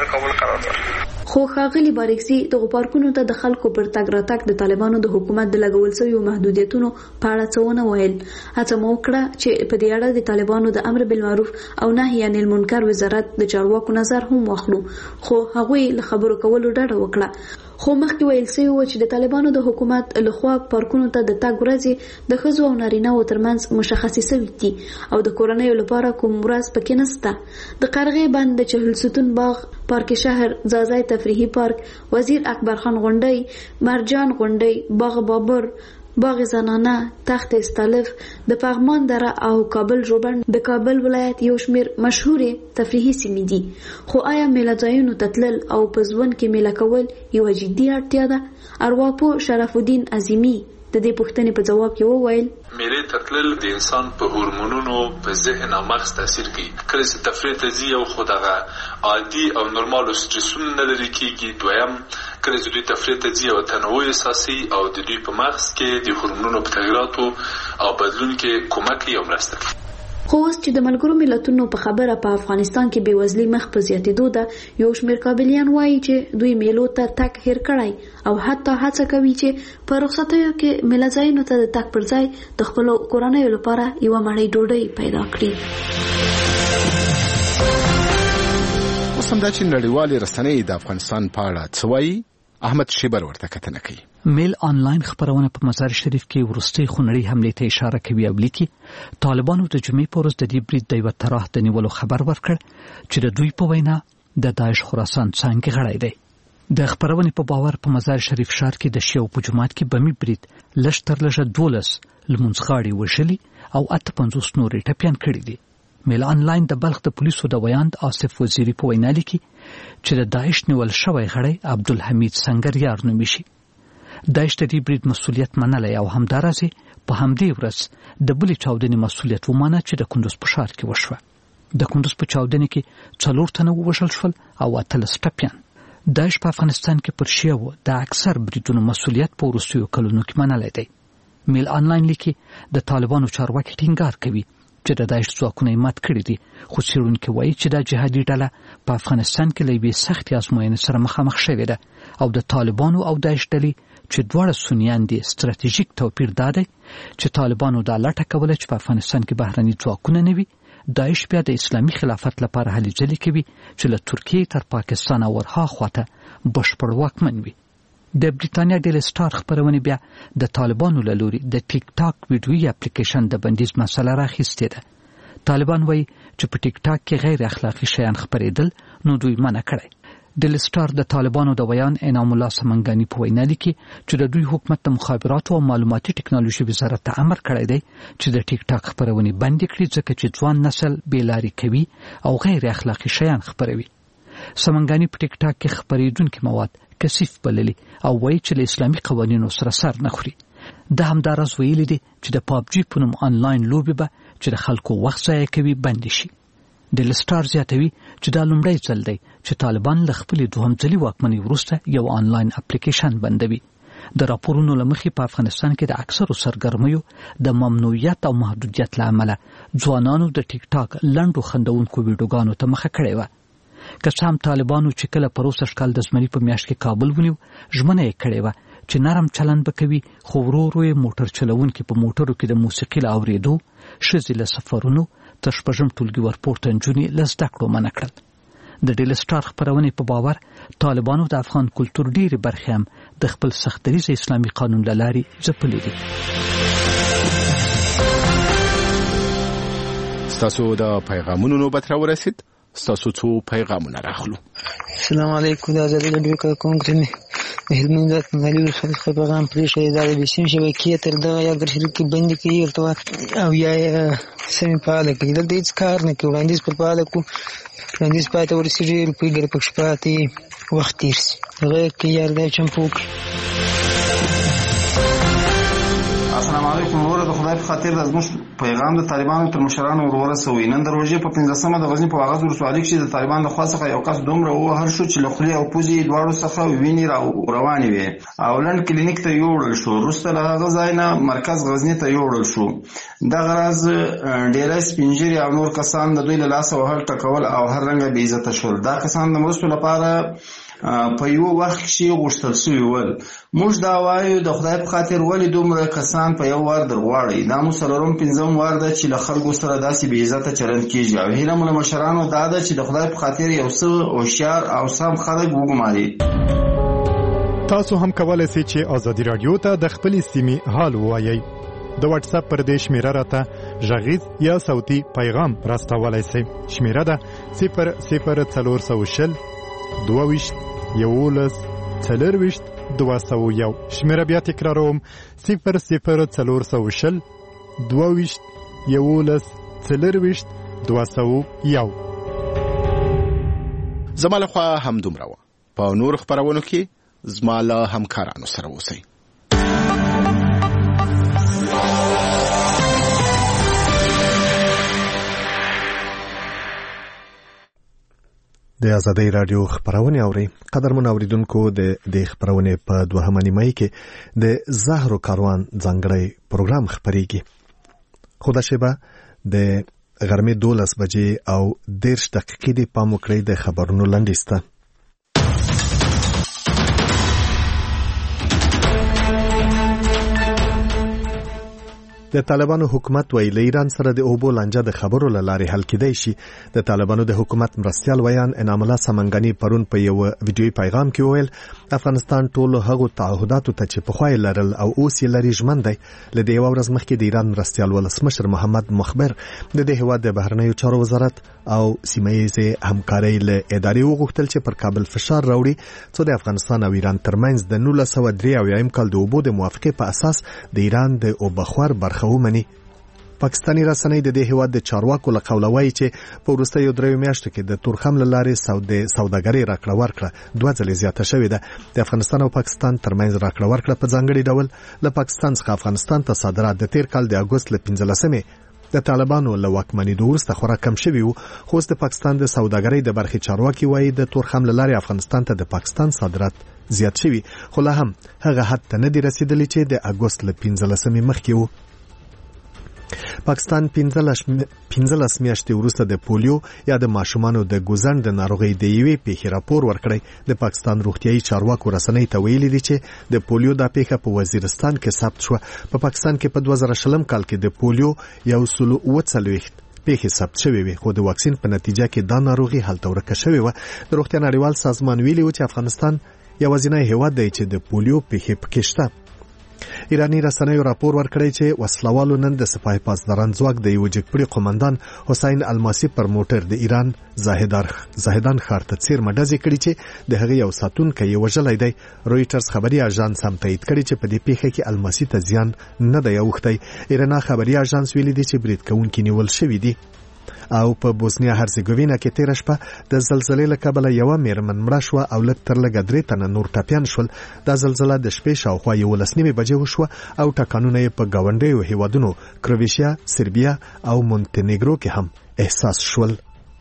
دي. خو ښاغلي باریکزي دغو پارکونو ته د خلکو پر تګ راتګ د طالبانو د حکومت د لګول شویو محدودیتونو په اړه څه ونه ویل. هڅه مو وکړه چې په دې اړه د طالبانو د امر بالمعروف او نهي عن المنکر وزارت د چارواکو نظر هم واخلو، خو هغوی له خبرو کولو ډډه وکړه. خو مخکې ویل شوي و چې د طالبانو د حکومت لخوا پارکونو ته د تګ ورځې د ښځو او نارینه‌و ترمنځ مشخصې شوي دي او د کورنیو لپاره کوم ورځ پکې نشته. د قرغې بند، د چهل ستون باغ، پارک شهر، ځاځی تفریحي پارک، وزیر اکبر خان غونډۍ، مرجان غونډۍ، باغ بابر، باغ زنانه، تخت استالف، د پغمان دره او کابل روبند د کابل ولایت یو شمیر مشهورې تفریحي سیمې دي. خو آیا میله ځایونو ته تلل او په ژوند کې میله کول یوه جدي اړتیا ده؟ ارواپوه شرف الدین عظیمي د دې پوښتنې په جواب کې وویل میلې ته تلل د انسان په هورمونونو، په ذهن او مغز تاثیر کوي. کله چې تفریح ته ځي یو خو دغه عادي او نورمالو سټرسونه نه لرې کېږي. دویم کله چې دوی تفریح ته ځي یو تنوع احساسي او د دوی په مغز کې د هورمونونو په تغییراتو او بدلون کې کومک کوي او مرسته کوي. خو اوس چې د ملګرو ملتونو په خبره په افغانستان کې بېوزلي مخ په زیاتېدو ده، یو شمېر کابلیان وایي چې دوی میلو ته تګ هیر کړی او حتی هڅه کوي چې په رخصتیو کې میله ځایونو ته د تګ پر ځای د خپلو کورنیو لپاره یوه مړۍ ډوډۍ پیدا کړي. اوس هم دا چې نړیوالې رسنۍ د افغانستان په اړه څه وایي، احمد شیبر ورته کتنه کوي. میل آنلاین خبرونه په مزار شریف کې وروستۍ خونړۍ حملې ته اشاره کوي او لیکي طالبانو د جمعې په ورځ د دې برید د یوه طرح د نیولو خبر ورکړ چې د دوی په وینا د داعش خراسان څانګې غړی دی. د خبرونې په باور په مزار شریف ښار کې د شیعو په جومات کې بمي برید لږ تر لږه 12 لمونځغاړي وژلي او 58 نورې ټپیان کړي دي. میل آنلاین د بلخ د پولیسو د ویاند آصف وزیری په وینا لیکي چې د داعش نیول شوی غړی عبدالحمید سنگریار نومي شي. داعش د دې برید مسؤلیت منلی او همداراز په همدې ورځ د بلې چاودنې مسؤلیت ومانه چې د کندوز په ښار کې وشوه. د کندوز په چاودنې کې 4 تنه ووژل شول او 18 ټپیان. داعش په افغانستان کې پر شیعو د اکثر بریدونو مسؤلیت په وروستیو کلونو کې منلی دی. میل آنلاین لیکي د طالبانو چارواکي ټینګار کوي چې د داعش ځواکونه یې مات کړي دي، خو څېړونکي وایي چې دا جهادي ډله په افغانستان کې له یوې سختې ازموینې سره مخامخ شوې ده او د طالبانو او داعش ډلې چې دواړه سنیان دي ستراتیژیک توپیر دا دی چې طالبانو دا لټه کوله چې په افغانستان کې بهرني ځواکونه نه وي، داعش بیا د اسلامي خلافت لپاره هلې ځلې کوي چې له ترکیې تر پاکستان او ورها خواته بشپړ واکمن وي. د بریتانیا ډیلی سټار خبرونې بیا د طالبانو له لوري د ټیک ټاک ویډیویي اپلیکیشن د بندیز مسله راخیستې ده. طالبان وایي چې په ټیک ټاک کې غیر اخلاقي شیان خپرېدل نو دوی منع کړی. ډیلی سټار د طالبانو د ویان انعام الله سمنګانی په وینا لیکي چې د دوی حکومت د مخابراتو او معلوماتي ټکنالوژي وزارت ته امر کړی دی چې د ټیک ټاک خبرونې بندې کړي ځکه چې ځوان نسل بېلارې کوي او غیر اخلاقي شیان خپروي. سمنګانی په ټیک ټاک کې خپرېدونکي مواد کثیف بللي او وایي چې له اسلامي قوانینو سره سر نه خوري. د همداراز ویلي دي چې د پابجي په نوم آنلاین لوبې به چې د خلکو وخت ضایع کوي بندې شي. ډیلی سټار زیاتوي چې دا لومړی ځل دی چې طالبان له خپلې دوهم ځلي واکمنۍ وروسته یو آنلاین اپلیکیشن بندوي. د راپورونو له مخې په افغانستان کې د اکثرو سرګرمیو د ممنوعیت او محدودیت له امله ځوانانو د ټیک ټاک لنډو خندونکو ویډیوګانو ته مخه کړې وه. که څه هم طالبانو چې کله په 20 کال د زمري په میاشت کې کابل ونیو ژمنه یې کړې وه چې نرم چلند به کوي، خو ورو ورو یې موټر چلونکي په موټرو کې د موسیقي له اورېدو، ښځې له سفرونو تر شپږم ټولګي ورپورته نجونې له زده کړو منع کړل. د ډیلی سټار خپرونې په باور طالبانو د افغان کلتور ډېرې برخې هم د خپل سختدریځه اسلامي قانون له لارې ځپلې دي. ستاسو د پیغامونو نوبت راورسید، ستاسو څو پیغامونه راخلو. السلام علیکم. د ازادي راډیو کارکونکو د هلمند ولایت محلي ولسوالۍ څخه پیغام پرېښی دا د بسیم شبکې تر دغه یا ګرشریف کې بندې کوي ورته او یا سمې فعاله کوي. دلته هېڅ کار نه کوي. وړاندیز پر فعاله کړو، وړاندیز پای ته ورسېږي، روپۍ ګټه پکښې پاتې وخت تېر شي. هغه کې یار دی چمپو کړي. السلام علیکم. وروره د خدای په خاطر د زموږ پیغام د طالبانو تر مشرانو ورسوئ. نن د روژې په 15مه د غزني په واغظ ولسوالۍ کښې د طالبانو له خوا څخه یو کس دومره ووهل شو چې له خولې او پوزې دواړو څخه وینې روانې وې او لنډ کلینیک ته یوړل شو. وروسته له هغه ځای نه مرکز غزني ته یوړل شو. دغه راز ډېری سپین ږیري او نور کسان د دوی له لاسه وهل ټکول او هر رنګه بې عزته شول. دا کسان د مرستو لپاره په یو وخت کې غوښتل شوي ول. موږ دا وایو د خدای په خاطر ولې دومره کسان په یو وار درغواړئ؟ دا مو 4-5 وار ده چې له خلکو سره داسې بې عزته چلند کېږي او هیله مو له مشرانو دا ده چې د خدای په خاطر یو څه هوښیار او سم خلک وګماري. تاسو هم کولای شئ چې ازادي راډیو ته د خپلې سیمې حال ووایئ. د واتس اپ پر دې شمیره راته غږیز یا صوتي پیغام راستولای شئ. شمیره ده 00420 22 11 40 201. شمیره بیا تکراروم 00420 22 11 40 201. زما له خوا همدومره وه. په نور خپرونو کې زما له همکارانو سره اوسئ. د ازادي راډیو خبرونه اوري. قدرمن اوریدونکو د دې خبرونه په دوهمه نیمه کې د زهرو کاروان ځانګړی پروګرام خبريږي. خدا شبه د غرمې 12 بجې او 10 دقیقې دی. پام وکړئ د خبرونو لنډیسته. د طالبانو حکومت ویل ایران سره د اوبو لانجه د خبرو لارې حل کېدای شي. د طالبانو د حکومت مرستیال ویان انعام الله سمنګانی پرون په یو ویډیوي پیغام کې ویل افغانستان ټول هغو تعهداتو ته چې پخوا یې لرل او اوس یې لري ژمن دی. له دې یوه ورځ مخکې د ایران مرستیال ولسمشر محمد مخبر د دې هېواد د بهرنیو چارو وزارت او سیمه‌ییزې همکارۍ له ادارې وغوښتل چې پر کابل فشار راوړي څو د افغانستان او ایران ترمنځ د 1993 کال د اوبو د موافقې په اساس د ایران د اوبخور برخه ومني. پاکستاني رسنۍ د دې هېواد د چارواکو له قوله وایي چې په وروستیو 3 میاشتو کې د تورخم له لارې سوداګرۍ راکړه ورکړه 2 ځلې زیاته شوې ده. د افغانستان او پاکستان ترمنځ راکړه ورکړه په ځانګړي ډول له پاکستان څخه افغانستان ته صادرات د تیر کال د اګوست له 15 د طالبانو له واکمنېدو وروسته خورا کم شوي وو. خو اوس د پاکستان د سوداګرۍ د برخې چارواکي وایي د تورخم له لارې افغانستان ته د پاکستان صادرات زیات شوي، خو لا هم هغه حد ته نه دي رسیدلي چې د اګوست له 15 مخکې وو. پاکستان 15 میاشتې وروسته د پولیو یا د ماشومانو د ګوزن د ناروغۍ د یوې پیښې راپور ورکړی. د پاکستان روغتیايي چارواکو رسنۍ ته ویلي دي چې د پولیو دا پیښه په وزیرستان کې ثبت شوه. په پاکستان کې په 2020 کال کې د پولیو 140 پیښې ثبت شوې وي، خو د واکسین په نتیجه کې دا ناروغي هلته ورکه شوې وه. د روغتیا نړیوال سازمان ویلي و چې افغانستان یوازینی هېواد دی چې د پولیو پیښې پکې شته. ایرانی رسنیو راپور ورکړی چې وسلوالو نن د سپاه پاسداران ځواک د یو جګپړي قومندان حسین الماسی پر موټر د ایران زاهدان ښار ته څیرمه ډزې کړي چې د هغې یو ساتونکی یې وژلی دی. رویټرز خبري اژانس هم تایید کړي چې په دې پیښه کې الماسی ته زیان نه دی اوښتی. ایرنا خبري اژانس ویلي دی چې برید کوونکي نیول شوي دي. او په بوسنیا هرزګوینا کې تیر شپه د زلزلې له کبله یو میرمن مړه شوه او لږ تر لږه 3 تنه نور ټپیان شول. دا زلزله د شپې شاوخوا 11 بجې وشوه او ټکانونه یې په ګاونډیو هیوادونو کرویشیا، سربیا او مونتینیګرو کې هم احساس شول.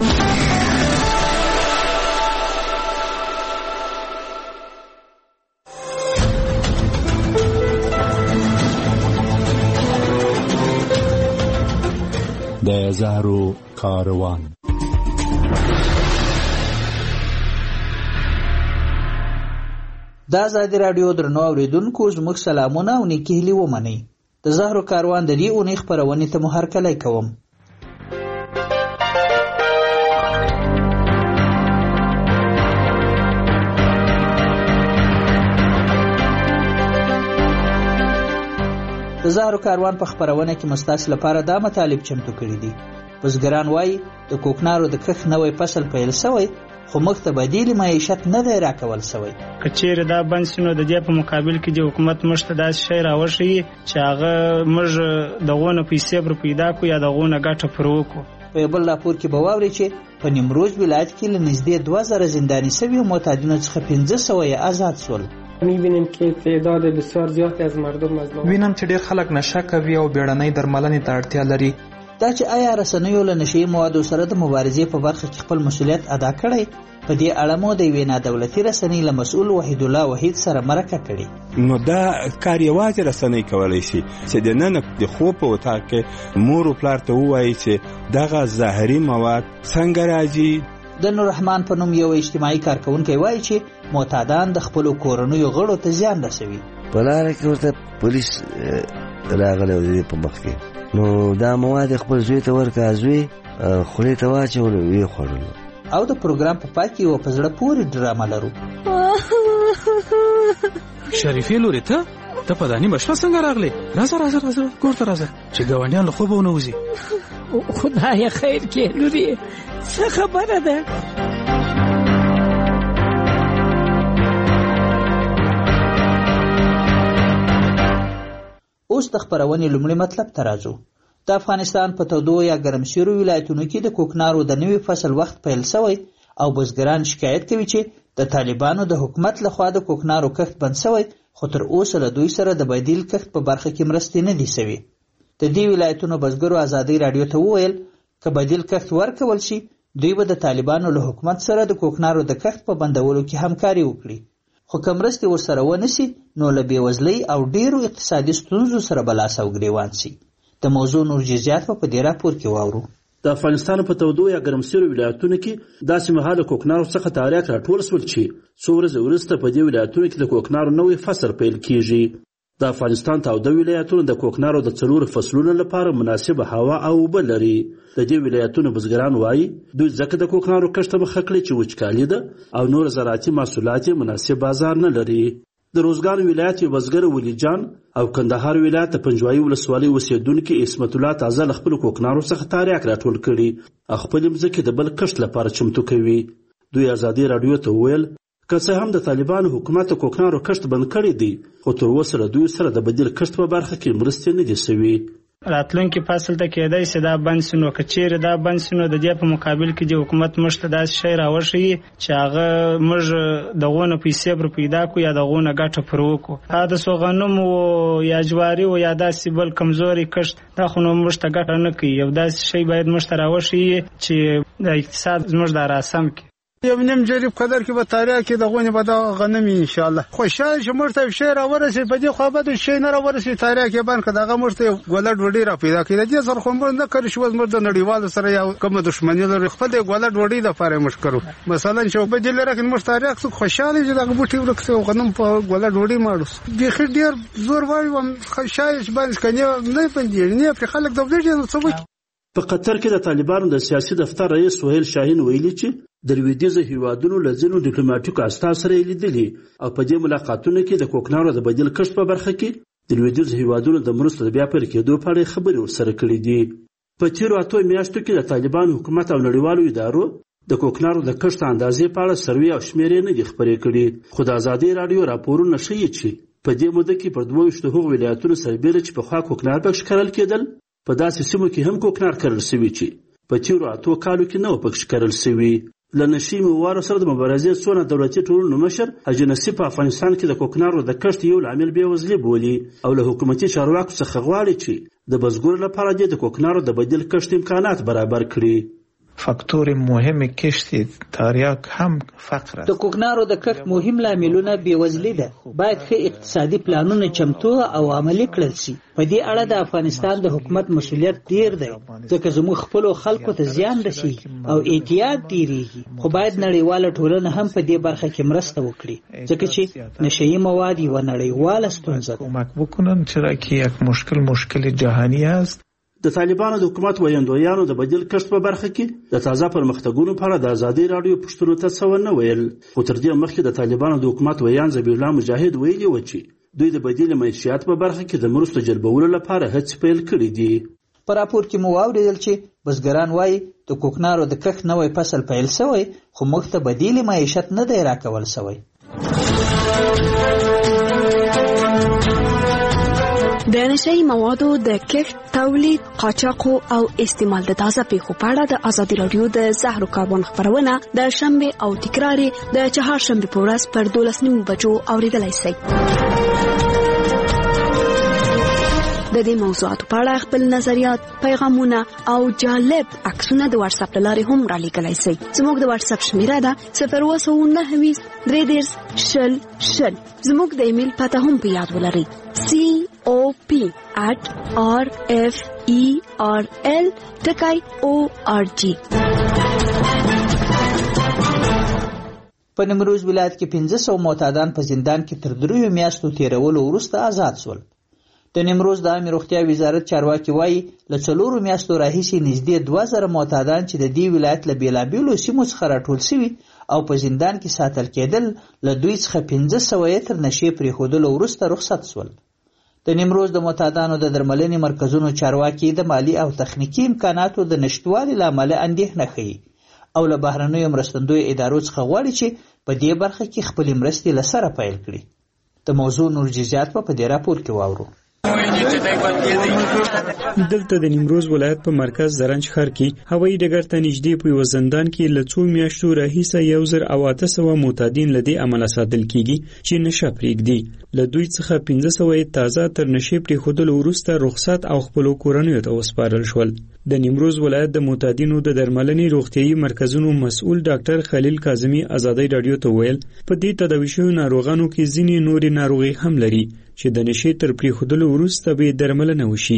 د زهرو کاروان. د آزادي راډیو درنو اوریدونکو زموږ سلامونه او نیکې هیلې ومنئ. د زهرو کاروان د دې اونۍ خپرونې ته مو هرکلی کوم. د زهرو کاروان په خپرونه کې مستاسو لپاره دا مطالب چمتو کړي دي. بزګران وایي د کوکنارو د کښت نوی فصل پیل شوی، خو موږ ته بدیل معیشت نه دی راکول شوی. که چیرې دا بند شي نو د دې په مقابل کې د حکومت موږ ته داسې شی راوښیي چې هغه موږ دغو نه پیسې پر پیدا کړو یا دغو نه ګټه پر وکړو. په یو بل راپور کې به واورئ چې په نیمروز ولایت کې له نږدې 2000 زنداني شویو معتادینو څخه 500 یې آزاد شول. می‌بینیم که تعداد بسیار زیادی از مردم وینم چې ډېر خلک نشه کوي او بیړنۍ درملنې ته اړتیا لري. دا چې آیا رسنیو له نشي موادو سره د مبارزې په برخه کې خپل مسؤلیت ادا کړی، په دې اړه مو د یوې نادولتي رسنۍ له مسؤل وحید الله وحید سره مرکه کړې. نو دا کار یوازې رسنۍ کولی شي چې د نن د خوب په وطاق کې مور او پلار ته ووایي چې دغه ظاهري مواد څنګه راځي. د نور رحمان په نوم یو اجتماعي کارکونکی وایي چې معتادان د خپلو کورنیو غړو ته زیان رسوي. په لاره کې ورته پولیس راغلی و د دې په مخ کې، نو دا مواد خپل زوی ته ورکړه، زوی خولې ته واچولو ویې خوړلو. او د پروګرام په پای کې یوه په زړه پورې ډرامه لرو. شریفې لورې ته په دا نیمه شپه څنګه راغلې؟ راځه کور ته راځه چې ګاونډیان له خوبه ونه وځي. خدای خیر کې لورې، څه خبره ده؟ اوس د خپرونې لومړي مطلب ته راځو. د افغانستان په تودو یا ګرم شویو ولایتونو کې د کوکنارو د نوي فصل وخت پیل شوی او بزګران شکایت کوي چې د طالبانو د حکومت لخوا د کوکنارو کښت بند شوی، خو تر اوسه له دوی سره د بدیل کښت په برخه کې مرستې نه دي شوي. د دې ولایتونو بزګرو آزادۍ راډیو ته وویل که بدیل کښت ورکول شي دوی به د طالبانو له حکومت سره د کوکنارو د کښت په بندولو کې همکاري وکړي، خو که مرستې ورسره ونه شي نو له بېوزلۍ او ډېرو اقتصادي ستونزو سره به لاس او ګرېوان شي. د موضوع نور جزئیات په دې راپور کې واورو. د افغانستان په تودو یا ګرم سویو ولایتونو کې داسې مهال د کوکنارو څخه تاریاک راټول شول چې څو ورځې وروسته په دې ولایتونو کې د کوکنارو نوی فصل پیل کیږي. د افغانستان تاوده ولایتونه د کوکنارو د 4 فصلونو لپاره مناسبه هوا او اوبه لري. د دې ولایتونو بزګران وایي دوی ځکه د کوکنارو کښت مخه کړې چې وچکالي ده او نور زراعتي محصولات مناسب بازار نه لري. د روزګان ولایت یو بزګر ولی جان او کندهار ولایت د پنجوایي ولسوالۍ اوسیدونکي اسمت الله تازه له خپل کوکنارو څخه تاریاک راټول کړي او خپل مځکې د بل کښت لپاره چمتو کوي. دوی ازادي راډیو ته وویل که څه هم د طالبانو حکومت د کوکنارو کښت بند کړی دی خو تر اوسه له دوی سره د بدیل کښت په برخه کې مرستې نه دي سوي. راتلونکي فصل ته کېدای شي دا بند شي، نو که چیرې دا بند شي نو د دې په مقابل کې چې حکومت موږ ته داسې شی راوښیي چې هغه موږ دغو نه پیسې پر پیدا کړو یا دغو نه ګټه پر وکړو. دا څو غنم و یا جواري و یا داسې بل کمزوري کښت دا خو نو موږ ته ګټه نه کوي. یو داسې شی باید موږ ته راوښیي چې د اقتصاد زموږ دا راسم کړي. یو نیم جریب قدر کې به تاریاک کې د غونې به دا غنمي انشاءالله خوشحال چې موږ ته شی راورسېد په دې خوا به د شی نه راورسېد تاریاک یې بند کړه دغه موږ ته یو ګوله ډوډۍ را پیدا کړي. د دې سره خو موږ نه کړی شو موږ د نړیوالو سره یو کومه دښمني لري خپل د ګوله ډوډۍ دپاره یې موږ کړو. مثلا چې په دې لره کې موږ تاریاک څوک خوشحاله چې دغه بوټي ورک سي او غنم په ګوله ډوډۍ ماړو بیخي ډېر زور وایي شایش باندې کنه نه پندې نه پر خلک د دې څه وکړي. په قطر کې د طالبانو د سیاسي دفتر رئیس سهیل شاهین ویلي چې د لویدیځو هیوادونو له ځینو ډیپلوماټیکو استازو سره یې لیدلي او په دې ملاقاتونو کې د کوکنارو د بدیل کښت په برخه کې د لویدیځو هیوادونو د مرستو د بیا پیل کېدو په اړه خبرې ورسره کړې دي. په تیرو 8 میاشتو کې د طالبانو حکومت او نړیوالو ادارو د کوکنارو د کښت اندازې په اړه سروې او شمیرې نه دي خپرې کړي، خو د ازادي راډیو راپورونه ښیي چې په دې موده کې پر 22 هغو ولایتونو سربېره چې پخوا کوکنار پکښې کرل کېدل په داسې سیمو کې هم کوکنار کرل سوي چې په تیرو 8 کالو کې نه و پکښې کرل سوي. له نشي موارو سره د مبارزې څونه دولتي ټولنو مشر حاجي نصیب په افغانستان کې د کوکنارو د کښت یو لامل بېوزلي بولي او له حکومتي چارواکو څخه غواړي چې د بزګرو لپاره د کوکنارو د بدیل کښت امکانات برابر کړي. فاکتور مهم کشت تریاک هم فقر است. د کوکنارو د کښت مهم لاملونه بیوزلي ده. باید ښه اقتصادي پلانونه چمتو او عملي کړل شي. په دې اړه د افغانستان د حکومت مسؤلیت ډیر دی ځکه زموږ خپل خلکو ته زیان رسي او احتیاط ډیریږي. خو باید نړیواله ټولنه هم په دې برخه کې مرسته وکړي ځکه چې نشئی مواد یو نړیواله ستونزه ده. کمک بکنن چرا که یک مشکل جهانی است. د طالبانو د حکومت ویاندویانو د بدیل کښت په برخه کې د تازه پرمختګونو په اړه د ازادي راډیو پوښتنو ته څه ونه ویل، خو تر دې مخکې د طالبانو د حکومت ویان ذبیح الله مجاهد ویلي و چې دوی د بدیل معیشت په برخه کې د مرستو جلبولو لپاره هڅې پیل کړي دي. په راپور کې مو واورېدل چې بزګران وایي د کوکنارو د کښت نوی فصل پیل شوی خو موږ ته بدیل معیشت نه دی راکول شوی. د نشئی موادو د کښت، تولید، قاچاق او استعمال د تازه پیښو په اړه د ازادي راډیو د زهرو کاربن خبرونه د شنبه او تکرار د چهارشنبه په ورځ پر 12:30 بجو اوریدلای شئ. د دې موضوعاتو په اړه خپل نظریات، پیغامونه او جالب عکسونه د واتس اپ لارې هم را لیږلی شئ. زموږ د واتس اپ شمیره ده 029233000. زموږ د ایمیل پته هم په یاد ولرئ cop@referl.org. په نیمروز ولایت کې 500 معتادان په زندان کې تر 3 میاشتو تیرولو وروسته آزاد شول. د نیمروز د عامه روغتیا وزارت چارواکي وایي له 4 میاشتو راهیسې نږدې 2000 معتادان چې د دې ولایت له بیلابیلو سیمو څخه راټول شوي او په زندان کې ساتل کېدل له دوی څخه 500 تر نشې پرېښودلو وروسته رخصت شول. د نیمروز د معتادانو د درملنې مرکزونو چارواکي د مالی او تخنیکي امکاناتو د نشټوالي له امله اندېښنه ښیي او له بهرنیو مرستندویو ادارو څخه غواړي چې په دې برخه کې خپلې مرستې له سره پیل کړي. د موضوع نور جزئیات په دې راپور کې واورو. دلته د نیمروز ولایت په مرکز زرنج ښار کې هوایي ډګر ته نږدې په یو زندان کې له 2 میاشتو راهیسه 1800 معتادین له دې امله ساتل کیږي چې نشه پرېږدي. له دوی څخه 500 تازه تر نشې پرېښودلو وروسته رخصت او خپلو کورنیو ته وسپارل شول. د نیمروز ولایت د معتادینو د درملنې روغتیايي مرکزونو مسؤل ډاکټر خلیل کاظمي ازادي راډیو ته ویل په دې تداوي شویو ناروغانو کې ځینې نورې ناروغي هم لري چې د نشې تر پرېښودلو وروسته به درملنه وشي.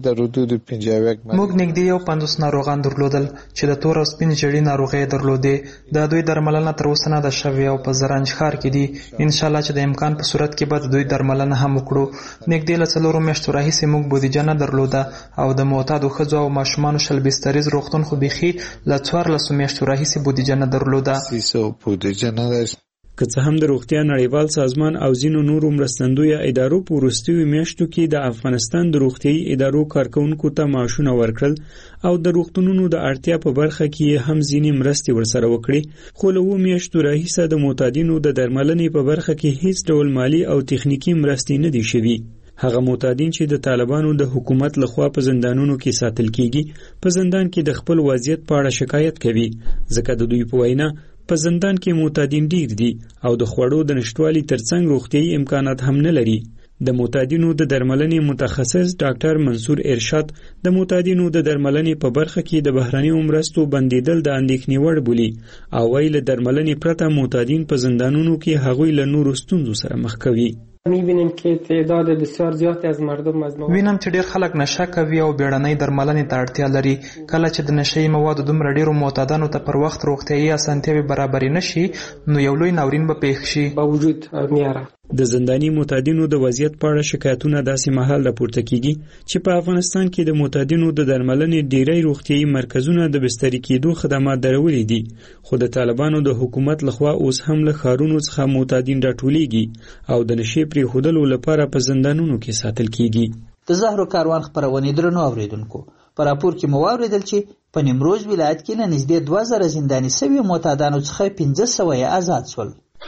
موږ نږدې 50 ناروغان درلودل چې د تور او سپین ژیړي ناروغۍ درلودې. د دوی درملنه تر اوسه نه ده شوې او په زرنج ښار کې دي. ان شاء الله چې د امکان په صورت کې به د دوی درملنه هم وکړو. نږدې له 4 میاشتو راهیسې موږ بودیجه نه درلوده او د معتادو ښځو او ماشومانو شل بستریز روغتون خو بیخي له 14 میاشتو راهیسې بودیجه نه درلوده. که څه هم د روغتیا نړیوال سازمان او ځینو نورو مرستندویه ادارو په وروستیو میاشتو کې د افغانستان د روغتیايي ادارو کارکونکو ته معاشونه ورکړل او د روغتونونو د اړتیا په برخه کې هم ځینې مرستې ورسره وکړي، خو له 2 میاشتو راهیسه د معتادینو د درملنې په برخه کې هیڅ ډول مالی او تخنیکی مرستې نه دي شوي. هغه معتادین چې د طالبانو د حکومت لخوا په زندانونو کې ساتل کیږي په زندان کې د خپل وضعیت په اړه شکایت کوي، ځکه د دوی په وینا په زندان کې معتادین ډیر دي او د خوړو د نشټوالي ترڅنګ روغتيایي امکانات هم نه لري. د معتادینو د درملنې متخصص ډاکټر منصور ارشاد د معتادینو د درملنې په برخه کې د بهرنیو مرستو بندیدل د اندېښنې وړ بولي او وايي له درملنې پرته معتادین په زندانونو کې هغوی له نورو ستونزو سره مخ کوي. می‌بینیم که تعداد بسیار زیادی از مردم از وینم چې ډیر خلک نشه کوي او بیړنۍ درملنې ته اړتیا لري. کله چې د نشهیي موادو دومره ډیرو معتادانو ته پر وخت روغتیايي اسانتیاوې برابرې نشي نو یو لوی ناورین به پیښ شي. باوجود میاره د زنداني معتادینو د وضعیت په اړه شکایتونه داسې مهال راپورته کیږي چې په افغانستان کې د معتادینو د درملنې ډیری روغتیايي مرکزونه د بستري کېدو خدمات درولې دي، خو د طالبانو د حکومت لخوا اوس هم له ښارونو څخه معتادین راټولیږي او د نشې پرېښودلو لپاره په زندانونو کې ساتل کیږي. د زهرو کاروان خپرونې درنو اوریدونکو، په راپور کې مو واوریدل چې په نیمروز ولایت کې له نږدې 2000 زنداني شوي معتادانو څخه 1500 یې آزاد شول.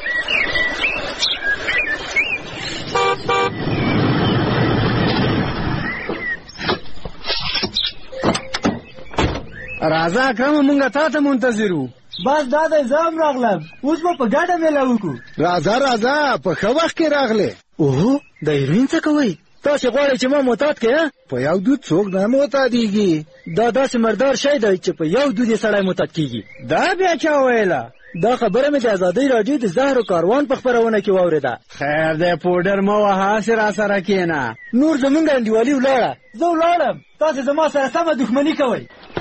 راځه اکرم مونږه تا ته منتظر وو. بس دا د زام راغلم، اوس به په ګډه میله وکړو. راځه په ښه وخت کې راغلې. اوهو د هیروین څه کوئ؟ تاسې غواړئ چې ما معتاد کړې؟ په یو دود څوک نه معتادېږي. دا داسې مردار شی دی چې په یو دود یې سړی معتاد کېږي. دا بیا چا ویله؟ دا خبره مې د ازادۍ راډیو د زهرو کاروان په خپرونه کې واورېده. خیر دی پوډر مه وهه، هسې راسره کښېنه. نور زمونږ انډیوالي ولاړه، زه ولاړم، تاسې زما سره سمه دښمني کوئ.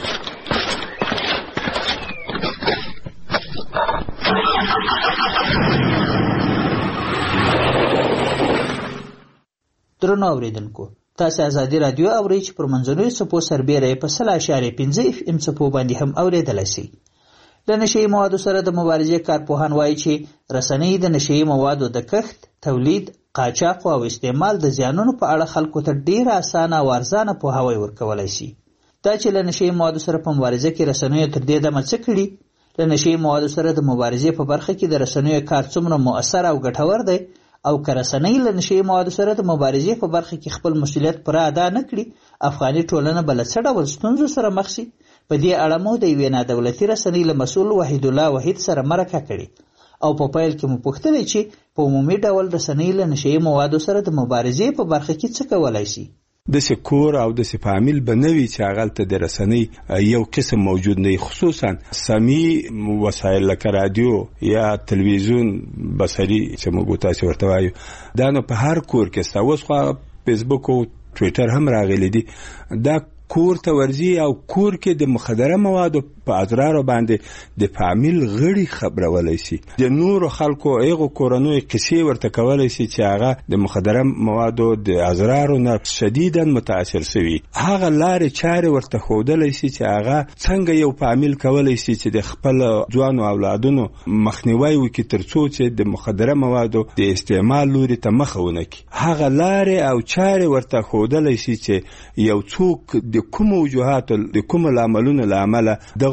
درنو اوریدونکو، تاسو ازادي رادیو اورئ چې پر منځنوي څپو سربیره په 0.5 FM څپو باندې هم اوریدلای شئ. د نشهیي موادو سره د مبارزې کارپوهان وایي چې رسنۍ د نشهیي موادو د کښت، تولید، قاچاق او استعمال د زیانونو په اړه خلکو ته ډیر اسانه او ارزانه پوهاوی ورکولای شي. دا چې له نشهیي موادو سره په مبارزه کې رسنۍ تر دې دمه څه کړي، له نشهیي موادو سره د مبارزې په برخه کې د رسنۍ کار څومره مؤثر او ګټور دی، او که رسنۍ له نشهیي موادو سره د مبارزې په برخه کې خپل مسؤلیت پوره ادا نه کړي، افغاني ټولنه به له څه ډول ستونزو سره مخ شي. په دې اړه مو د یوې نادولتي رسنۍ له مسؤل وحید الله وحید سره مرکه کړې او په پیل کې مو پوښتلې چې په عمومي ډول رسنۍ له نشهیي موادو سره د مبارزې په برخه کې څه کولای شي. د سکور او د فامیل بنوي چې هغه ته د رسنۍ یو قسم موجود نه، خصوصا سمي وسایل لکه رادیو یا تلویزیون بصري چې موږ تاسو ورته وایو، دا نو په هر کور کې ستا. اوس خو فیسبوک او ټویټر هم راغلي دي. دا کور ته ورځي او کور کې د مخدره موادو په اضرارو باندې د فامیل غړي خبرولای شي، د نورو خلکو ایغو کورنوي قصې ورته کولای شي چې هغه د مخدره موادو د اضرارو نه شدیداً متاثر شوي. هغه لارې چارې ورته ښودلی شي چې هغه څنګه یو فامیل کولای شي چې د خپل ځوانو اولادونو مخنیوی وکړي تر څو چې د مخدره موادو د استعمال لوري ته مخه ونه کړي. هغه لارې او چارې ورته ښودلی شي چې یو څوک د کومو وجوهاتو د کومو لاملونو له امله دغه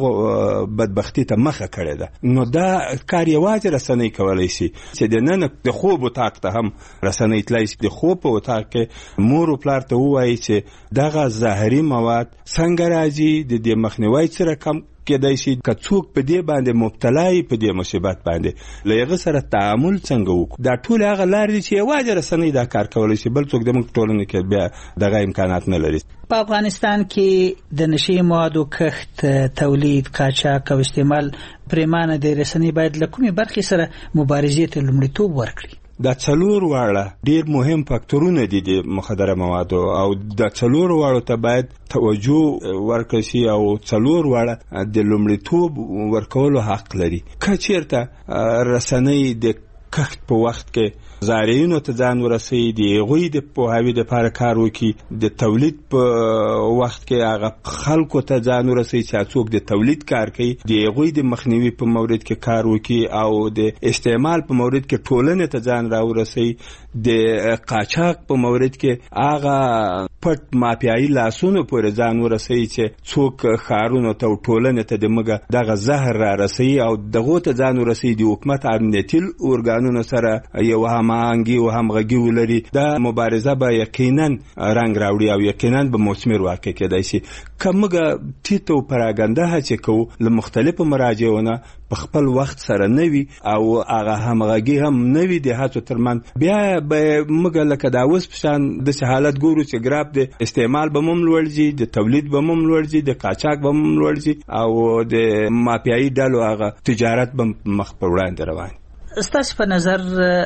بدبختی ته مخه کړې ده. نو دا کار یوازې رسنۍ کولی شي چې د نن د خوب اتاق ته هم رسنۍ تللی شي، د خوب په اتاق کې مور و پلار ته ووایي چې دغه زهري مواد څنګه راځي، د دې مخنیوی سره کم کېدای شي، که څوک په دې باندې مبتلا وي په دې مصیبت باندې له هغه سره تعامل څنګه وکړو. دا ټول هغه لارې دي چې یوازې رسنۍ دا کار کولی شي، بل څوک زموږ ټولنې کې بیا دغه امکانات نه لري. په افغانستان کې د نشهیي موادو کښت، تولید، قاچاق او استعمال پرېمانه دی. رسنۍ باید له کومې برخې سره مبارزې ته لومړیتوب ورکړي؟ دا 4 واړه ډیر مهم فاکتورونه دي د مخدره موادو او دا 4 واړو ته باید توجه ورکړي شي او 4 واړه د لومړیتوب ورکولو حق لري. که چیرته رسنۍ د کښت په وخت کې زارعینو ته ځان ورسوي، د هغوی د پوهاوي دپاره کار وکړي، د تولید په وخت کې هغه خلکو ته ځان ورسوي چې څوک د تولید کار کوي، د هغوی د مخنیوي په مورد کې کار وکړي او د استعمال په مورد کې ټولنې ته ځان راورسوي، د قاچاق په مورد کې هغه پټ مافیایي لاسونو پورې ځان ورسوي چې څوک ښارونو ته او ټولنې ته د مګه دغه زهر را رسوي او دغو ته ځان ورسوي د حکومت امنیتي ارګانونو سره یو هماهنګي او همغږي ولري. دا مبارزه به یقینا رنګ راوړي او یقینا به مثمر واقع کېدای شي. که موږ ټیټ او پراګنده هڅې کوو له مختلفو مراجعونه په خپل وخت سره نه وي او هغه همغږي هم نه وي د هڅو ترمنځ، بیا به موږ لکه دا اوس په شان داسې حالت ګورو چې ګراف د استعمال به هم لوړ ځي، د تولید به هم لوړ ځي، د قاچاق به هم لوړ ځي او د مافیایي ډلو هغه تجارت به مخ په وړاندې روان. ستاسو په نظر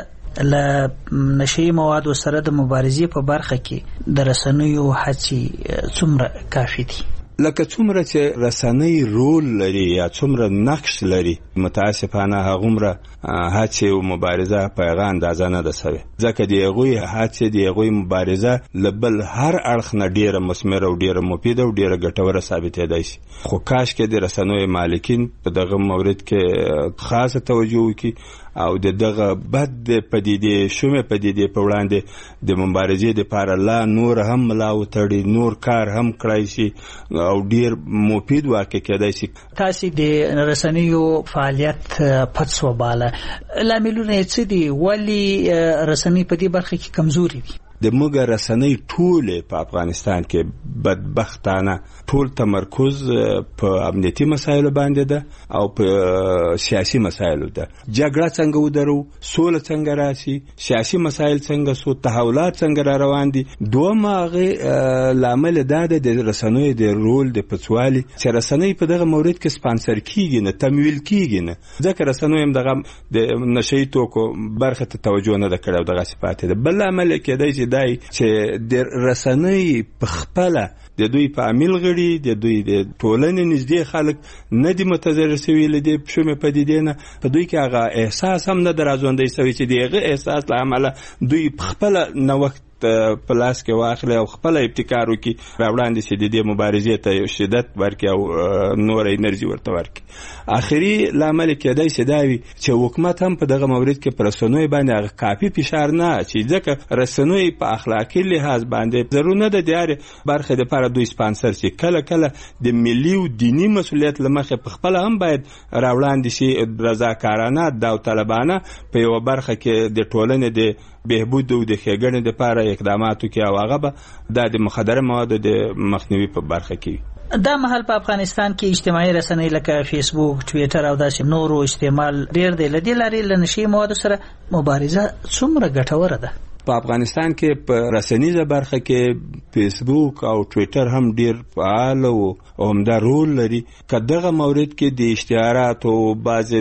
له نشي موادو سره د مبارزې په برخه کې د رسنیو هڅې څومره کافي دي؟ لکه څومره چې رسنۍ رول لري یا څومره نقش لري، متاسفانه هغومره هڅې او مبارزه په هغه اندازه نه ده سوې، ځکه د هغوی هڅې د هغوی مبارزه له بل هر اړخ نه ډیره مثمره او ډیره مفیده او ډیره ګټوره ثابتېدای شي. خو کاش کې د رسنیو مالکین په دغه مورد کې خاصه توجه وکړي او دغه بد پدیدې شومې پدیدې په وړاندې د مبارزې لپاره لا نور هم ملا وتړي، نور کار هم کړای شي او ډیر مفید واقع کېدای شي. تاسو د رسنیو فعالیت پټ وباله، لاملونه څه دي؟ ولی رسنۍ په دې برخه کې کمزوري دي؟ د موږ رسنۍ ټول په افغانستان کې بدبختانه ټول تمرکز په امنیتي مسایلو باندې ده او په سیاسي مسایلو ده. جګړه څنګه ودرو، سوله څنګه راشي، سیاسي مسایل څنګه سو، تحولات څنګه را روان دي. دوه هغه لامل ده د رسنیو د رول د پڅوالي چې رسنۍ په دغه مورد کې سپانسر کیږي نه، تمویل کیږي نه، ځکه رسنیو هم دغه د نشئی توکو برخه ته توجه نه کړي او دغه صفات ده. بل عمل کېدای چې دای چې د رسنۍ په خپل د دوی په عامل غړي، د دوی د ټولنې نږدې خلک نه دي متضرر شوي له دې شومې پدیدې نه، په دوی کې هغه احساس هم نه درازوندی شوی چې دغه احساس له امله دوی په خپل نوښت په لاس کې واخلي او خپل ابتکار وکړي، راوړاندې شي د دې مبارزې ته شدت ورکړي او نور انرژي ورته ورکړي. آخري لامل کېدای شي دا وي چې حکومت هم په دغه مورد کې پر رسنیو باندې هغه کافي فشار نه اچوي، ځکه رسنیو په اخلاقي لحاظ باندې ضرور نه ده د هرې برخې دپاره دوی سپانسر شي. کله کله د ملي او دیني مسؤلیت له مخې په خپله هم باید راوړاندې شي رضاکارانه داوطلبانه په یوه برخه کې د ټولنې د بهبود او د ښېګڼې دپاره اقدامات وکړي او هغه به دا د مخدره موادو د مخنیوي په برخه کې وي. دا مهال په افغانستان کې اجتماعي رسنۍ لکه فیسبوک، ټویټر او داسې نورو استعمال ډیر دی. له دې لارې له نشي موادو سره مبارزه څومره ګټوره ده؟ په افغانستان کې په رسنیزه برخه کې فیسبوک او ټویټر هم ډیر فعال او عمده رول لري. که دغه مورد کې د اشتهارات او بعض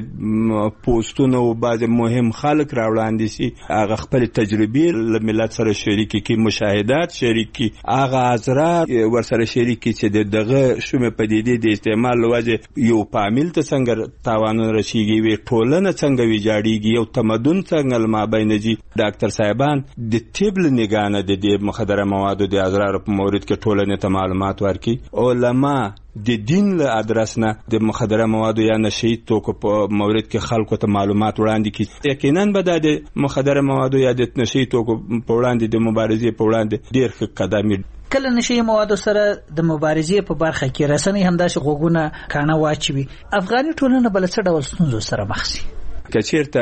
پوسټونه او بعض مهم خلک راوړاندې شي، هغه خپل تجربې له ملت سره شریک کړي، مشاهدات شریک کړي، هغه اثرات ورسره شریک کړي چې دغه شومې پدیدې د استعمال له وجې یو فامیل ته څنګه تاوانونه رسیږي، وي ټولنه څنګه ویجاړیږي، یو تمدن څنګه له مابین ځي. ډاکټر صاحبان د طب له نګاه نه د دې مخدره موادو د اضرارو په مورد کې ټولنې ته معلومات ورکړي. علما د دین له ادرس نه د مخدره موادو یا نشئی توکو په مورد کې خلکو ته معلومات وړاندې کړي. یقینا به د مخدره موادو یا د نشئی توکو په وړاندې د مبارزې په وړاندې ډېر ښه قدم. کله نشي موادو سره د مبارزې په برخه کې رسنۍ همداسې غوږونه کاڼه واچوي، افغاني ټولنه بل څه ډول ستونزو سره مخ شي؟ که چیرته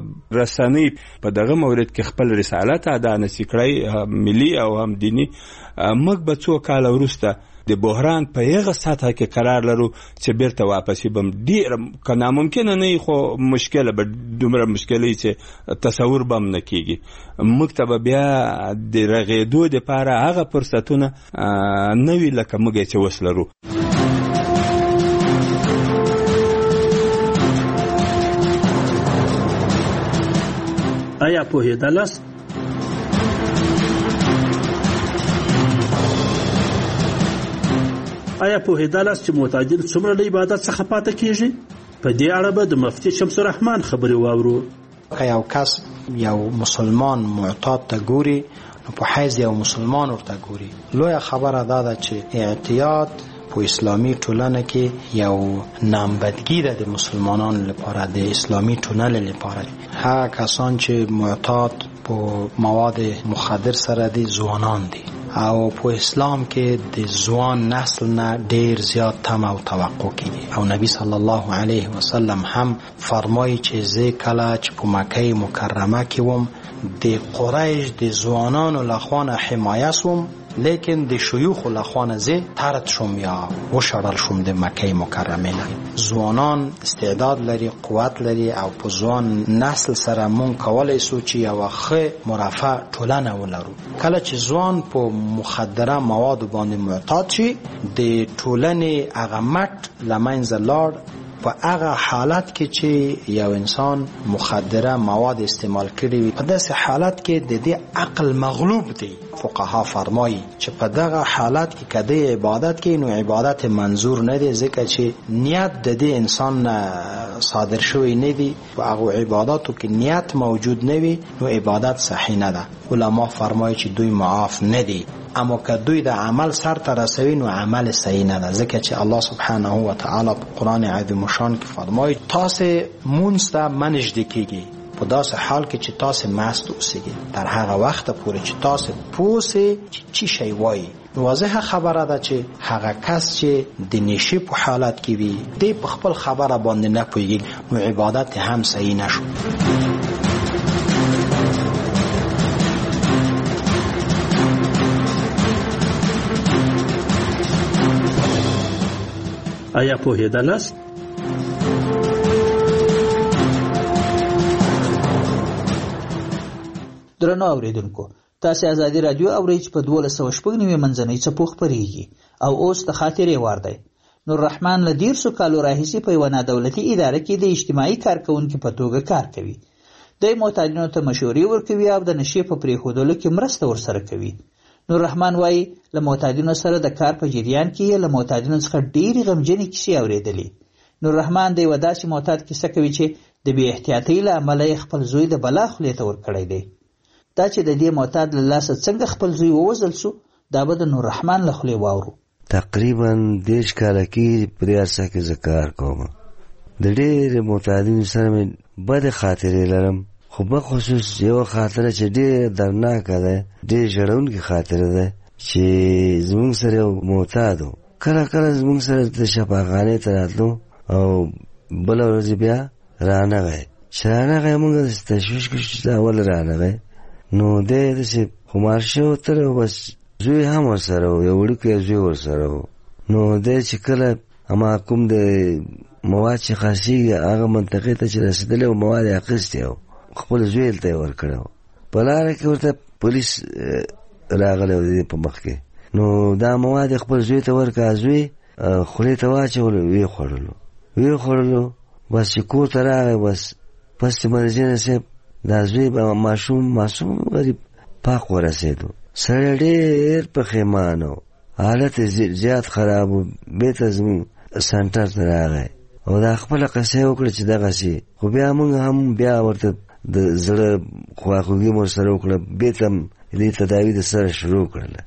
رسنۍ په دغه مورد کې خپل رسالت ادا نشي کړی، ملي او هم دینی، موږ به څو کال وروسته د بحران په هغه سطح کې قرار لرو چې بیرته واپسی بم ډیر که ناممکنه نه خو مشکله به دومره مشکلې چې تصور بم نه کیږي. موږ ته به بیا د رغېدو دپاره هغه فرصتونه نه وي لکه موږ چې اوس لرو. آیا پوهېدلاست چې معتادین څومره له عبادت څخه پاتې کیږي؟ په دې اړه به د مفتي شمس الرحمن خبرې واورو. که یو کس یو مسلمان معتاد ته ګوري نو په حیث یو مسلمان ورته ګوري. لویه خبره دا ده چې اعتیاد په اسلامي ټولنه کې یو نامبدګي ده د مسلمانانو لپاره، د اسلامي ټولنې لپاره. هغه کسان چې معتاد په مواد مخدر سره دي ځوانان دي او په اسلام کې د ځوان نسل نه ډیر زیات تمه او توقع کیږي او نبی صلی الله علیه وسلم هم فرمایي چې زه کله چې په مکه مکرمه کې وم د قریش د ځوانانو لخوا نه حمایه سوم، لیکن د شیوخ لخوا نه زه طرد شوم یا وشړل شوم د مکه مکرمه نه. ځوانان استعداد لري، قوت لري او په ځوان نسل سره مونږ کولای شو چې یو ښه مرفه ټولنه ولرو. کله چې ځوان په مخدره مواد باندې معتاد شي د ټولنې هغه مټ له منځه لاړ. په هغه حالت کې چې یو انسان مخدره مواد استعمال کړي وي، په داسې حالت کې د دې عقل مغلوب دی. فقها فرمایي چې په دغه حالت کې کده عبادت کې نو عبادت منظور نه دی، ځکه چې نیت د دې انسان صادر شوی نه دی. په هغه عبادتو کې نیت موجود نه وي نو عبادت صحیح نه ده. علما فرمایي چې دوی معاف نه دي، اما که دوی د عمل سر ته رسوي نو عمل صحیح نه ده، ځکه چې الله سبحانه و تعالی په قرآن عظیم شان کې فرمایي تاسو مونږ ته منځ کیږي په داسې حال کې چې تاسو مست اوسئ، تر هغه وخت پورې چې تاسو پوهیږئ چې چی شی وایي. واضحه خبره ده چې هغه کس چې د نشي په حالت کې وي دی په خپل خبره باندې نه پوهیږي نو عبادت هم صحیح نشو. آیا پوهېدلاست؟ درنو اوریدونکو، تاسو ازادي رادیو اورئ چې په 1290 منځنۍ څپو خپرېږي او اوس د خاطرې وار دی. نور رحمان له 13 کالو راهیسې په یوه نادولتي اداره کې د اجتماعي کارکونکي په توګه کار کوي. دی معتادینو ته مشورې ورکوي او د نشې په پرېښودلو کې مرسته ورسره کوي. نور رحمان وایي له معتادینو سره د کار په جریان کې یې له معتادینو څخه ډېرې غمجنې کیسې اورېدلې. نور رحمان د یوه داسې معتاد کیسه کوي چې د بې احتیاطۍ له امله یې خپل زوی د بلا خولې ته ورکړی دی. دا چې د دې معتاد له لاسه څنګه خپل زوی ووژل سو دا به د نور رحمان له خولې واورو. تقریبا 10 کاله کې په دې عرصه کې زه کار کوم. د ډېرې معتادینو سره مې بدې خاطرې لرم، خو بخصوص یو خاطره چې ډېر درناکه ده، ډېر ژړونکې خاطره ده چې زمونږ سره یو معتاد و. کله کله زمونږ سره د شفاخانې ته راتلو او بله ورځ بیا رانغی. چې رانغی مونږ داسې تشویش کړو چې دا ولې رانغی. نو دی داسې خمار شوی وتلی و، بس زوی هم ورسره و، یو وړوکی زوی ورسره و. نو دی چې کله اما کوم د مواد چې خاصېږي هغه منطقې ته چې رسېدلی و مواد یې اخیستی و، خپل زوی ته یې ورکړی و. په لاره کې ورته پولیس راغلی و د دې په مخ کې. نو دا مواد خپل زوی ته ورکړه، زوی خولې ته واچولو، ویې خوړلو. بس چې کور ته راغی، بس پس چې مرجانه صاحب دا زوی به معصوم غریب پاک ورسېدو. سړی ډېر پښیمان و، حالت زیات خراب و. بېرته زموږ سنټر ته راغی او دا خپله قصه یې وکړه چې دغسې. خو بیا موږ هم بیا ورته د زړه خواخوږي مو سره وکړه، بېرته دې تداوي د سره شروع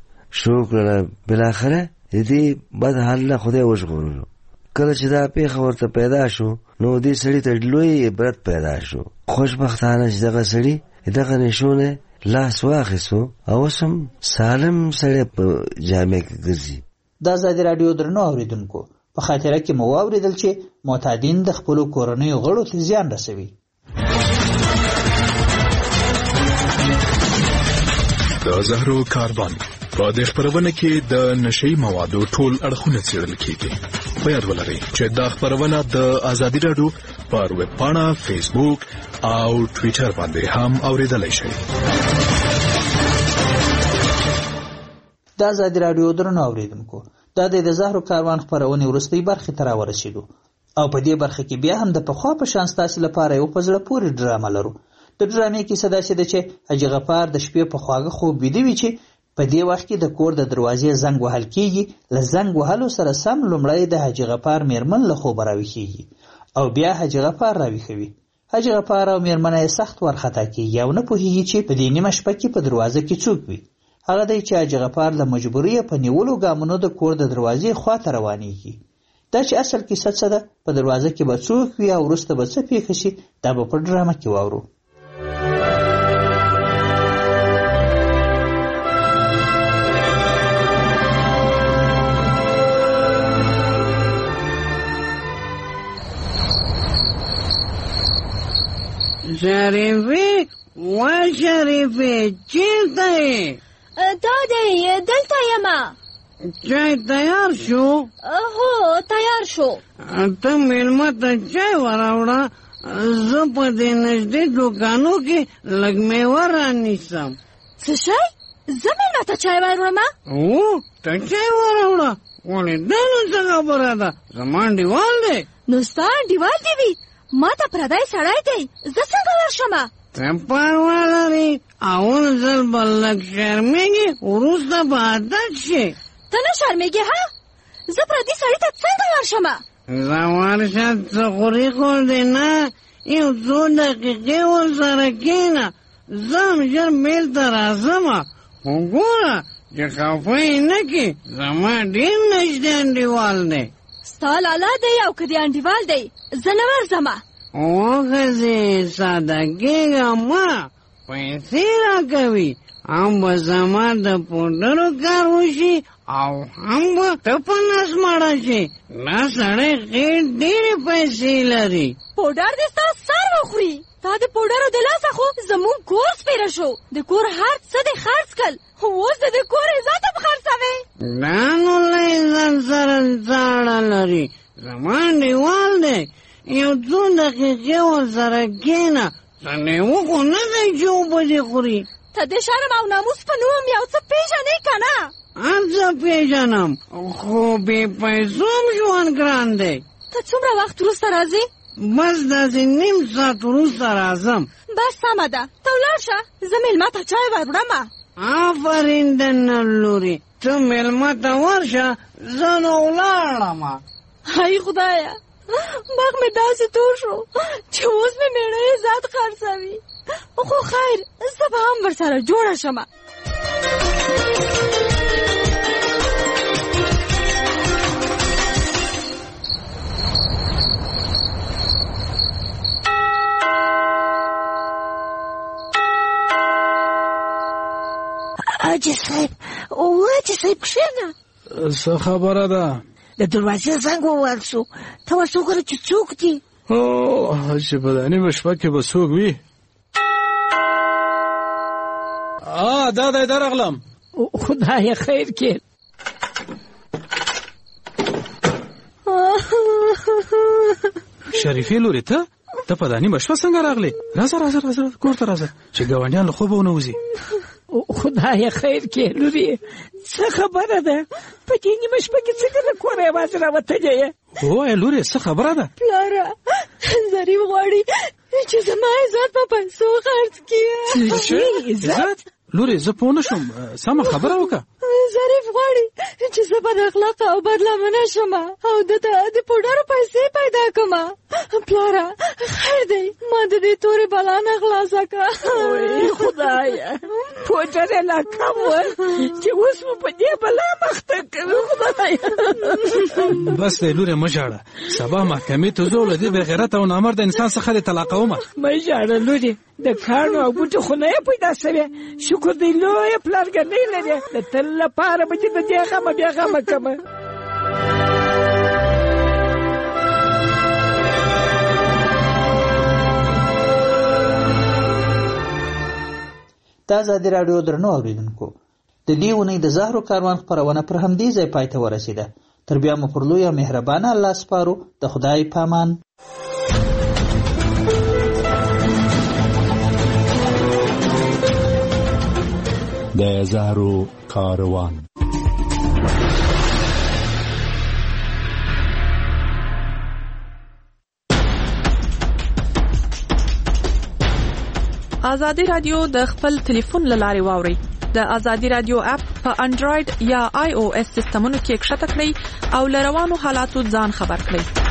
کړله. بالاخره د دې بد حال نه خدای وژغورلو. کله چې دا پیښه ورته پیدا شو نو دې سړي ته لوی عبرت پیدا شو. خوشبختانه چې دغه سړي دغه نشو نه لاس واخیستو او اوس هم سالم سړی په جامع کې ګرځي. د ازادي راډیو درنو اوریدونکو، په خاطره کې مو واورېدل چې معتادین د خپلو کورنیو غړو ته زیان رسوي. د زهرو کاروان په دې خبرونه کې د نشئی موادو ټول اړخونه څېړل کیږي. په یاد ولرئ چې دا خبرونه د ازادي راډیو پر ویب پاڼه، فیسبوک او ټویټر باندې هم اوریدلای شئ. د ازادي راډیو درنو اوریدونکو، دا د زهرو کاروان خبرونه وروستۍ برخه ته راورسېدو او په دې برخه کې بیا هم د پخوا په شان ستاسو لپاره یو په زړه پورې ډرامه لرو. د ډرامې کیسه داسې ده چې حاجي غفار د شپې په خواږه خوب ویده وي چې په دې وخت کې د کور د دروازې زنګ وهل کیږي. له زنګ وهلو سره سم لومړی د حاجي غفار میرمن له خوبه راویښیږي او بیا حاجي غفار راویښوي. حاجي غفار او میرمنه یې سخت وارخطا کیږي او نه پوهیږي چې په دې نیمه شپه کې په دروازه کې څوک وي. هغه دی چې حاجي غفار له مجبورۍ په نیولو ګامونو د کور د دروازې خواته روانیږي. دا چې اصل کیسه څه ده، په دروازه کې به څوک وي او وروسته به څه پیښه شي، دا به په ډرامه کې واورو. شریفی و شریفی چیرته یې؟ دا دی دلته یمه. چای تیار شو؟ هو تیار شو. ته میلمه ته چای وراوړه، زه په دې نږدې دوکانو کې لږ میوه رانیسم. څه شی؟ زه میلمه ته چای وراوړم؟ هو ته چای وراوړه. ولې دا نو څه خبره ده؟ زما انډیوال دی. نو ستا انډیوال دی وي؟ ما ته پردی سړی دی، زه څنګه ورشمه؟ ته پروا لرې، اول ځل به لږ شرمېږي، وروسته به عادت شي. ته نه شرمېږې ها؟ زه پردي سړي ته څنګه ورشمه؟ زه ورشه، څه خوري خو دې نه، یو څو دقیقې ورسره کښېنه، زه هم ژر میل ته راځمه. خو ګوره چې خفه یې نه کړې، زما ډېر نږدې انډیوال دی. ستا لالا دی او که دې انډیوال دی، زه نه ورځمه. وښځې ساده کېږه مه، پیسې راکوي، هم به زما د پوډرو کار وشي او هم به ته په نس مړه شي. دا سړی خیر ډېرې پیسې لري. پوډر دې ستا سر وخوري. تا د پوډرو د لاسه خو زموږ کور سپېره شو. د کور هر څه دې خرڅ کړل، اوس د کور عزت هم خرڅوې. دا نو له عزت سره څاړه لري. زما انډیوال دی، یو څو دقیقې ورسره کښېنه، څنډې خو نه دی چې اوبه دې خوري. ته د شرم او ناموس په نوم یو څه پېژنې که نه؟ هر څه پېژنم، خو بې پیسو هم ژوند ګران دی. ته څومره وخت وروسته راځې؟ بس داسې نیم ساعت وروسته راځم. بس سمه ده، ته ولاړ شه، زه مېلمه ته چای وروړمه. آفرین د نر لورې، ته مېلمه ته ورشه، زه نو ولاړمه. هی خدایه، مخ مې داسې تور شو چې اوس مې مېړه عزت خرڅوي. خو خیر، زه به هم ورسره جوړه شمه. حاجي صاحب، حاجي صاحب کښېنه. څه خبره ده؟ د دروازې زنګ ووهل شو، ته ورته وګوره چې څوک دي. چې په دا نیمه شپه کې به څوک وي؟ دا دی، درغلم. خدای خیر کې. شریفې لورې، ته په دا نیمه شپه څنګه راغلې؟ راځه راځه راځه، کور ته راځه چې ګاونډیان له خوبه ونه وځي. خدای خیر کې لورې، څه خبره ده؟ په دې نیمه شپه کې څنګه د کوره یوازې راوتلې یې؟ ووایه لورې، څه خبره ده؟ پلاره، ظریف غواړي چې زما عزت په پیسو خرڅ کړي. عزت؟ لورې زه پوه نه شوم، سمه خبره وکړه. ظریف غواړي چې زه بد اخلاقه او بدلمنه شم او دته د پوډرو پیسې پیدا کړم. پلاره خیر دی، ما د دې تورې بلا نه خلاصه کړه. خدایه، پوډر یې لا کم ول چې اوس مو په دې بلا مخته کوي. خدایه بس دی لورې، مه ژاړه. سبا محکمې ته ځو، له دې بې غیرته او نامرده انسان څخه دې طلاقومه. مه ژاړه لورې، د کاڼو او بوټو خونه یې پیدا شوې. شکر دی لویه پلارګنۍ لرې، د تل لپاره به چې د دې غمه بیا غمه کمه. دا ازادي راډیو درنو اورېدونکو، د دې اونۍ د زهرو کاروان خپرونه پر همدې ځای پای ته ورسېده. تر بیا مو پر لوی او مهربانه الله سپارو. د خدای پامان. د زهرو کاروان. ازادي رادیو د خپل ټلیفون لارې واوري. د ازادي رادیو اپ په انډراید یا آی او اس سیستمونو کې کښته کړئ او لروانو حالاتو ځان خبر کړئ.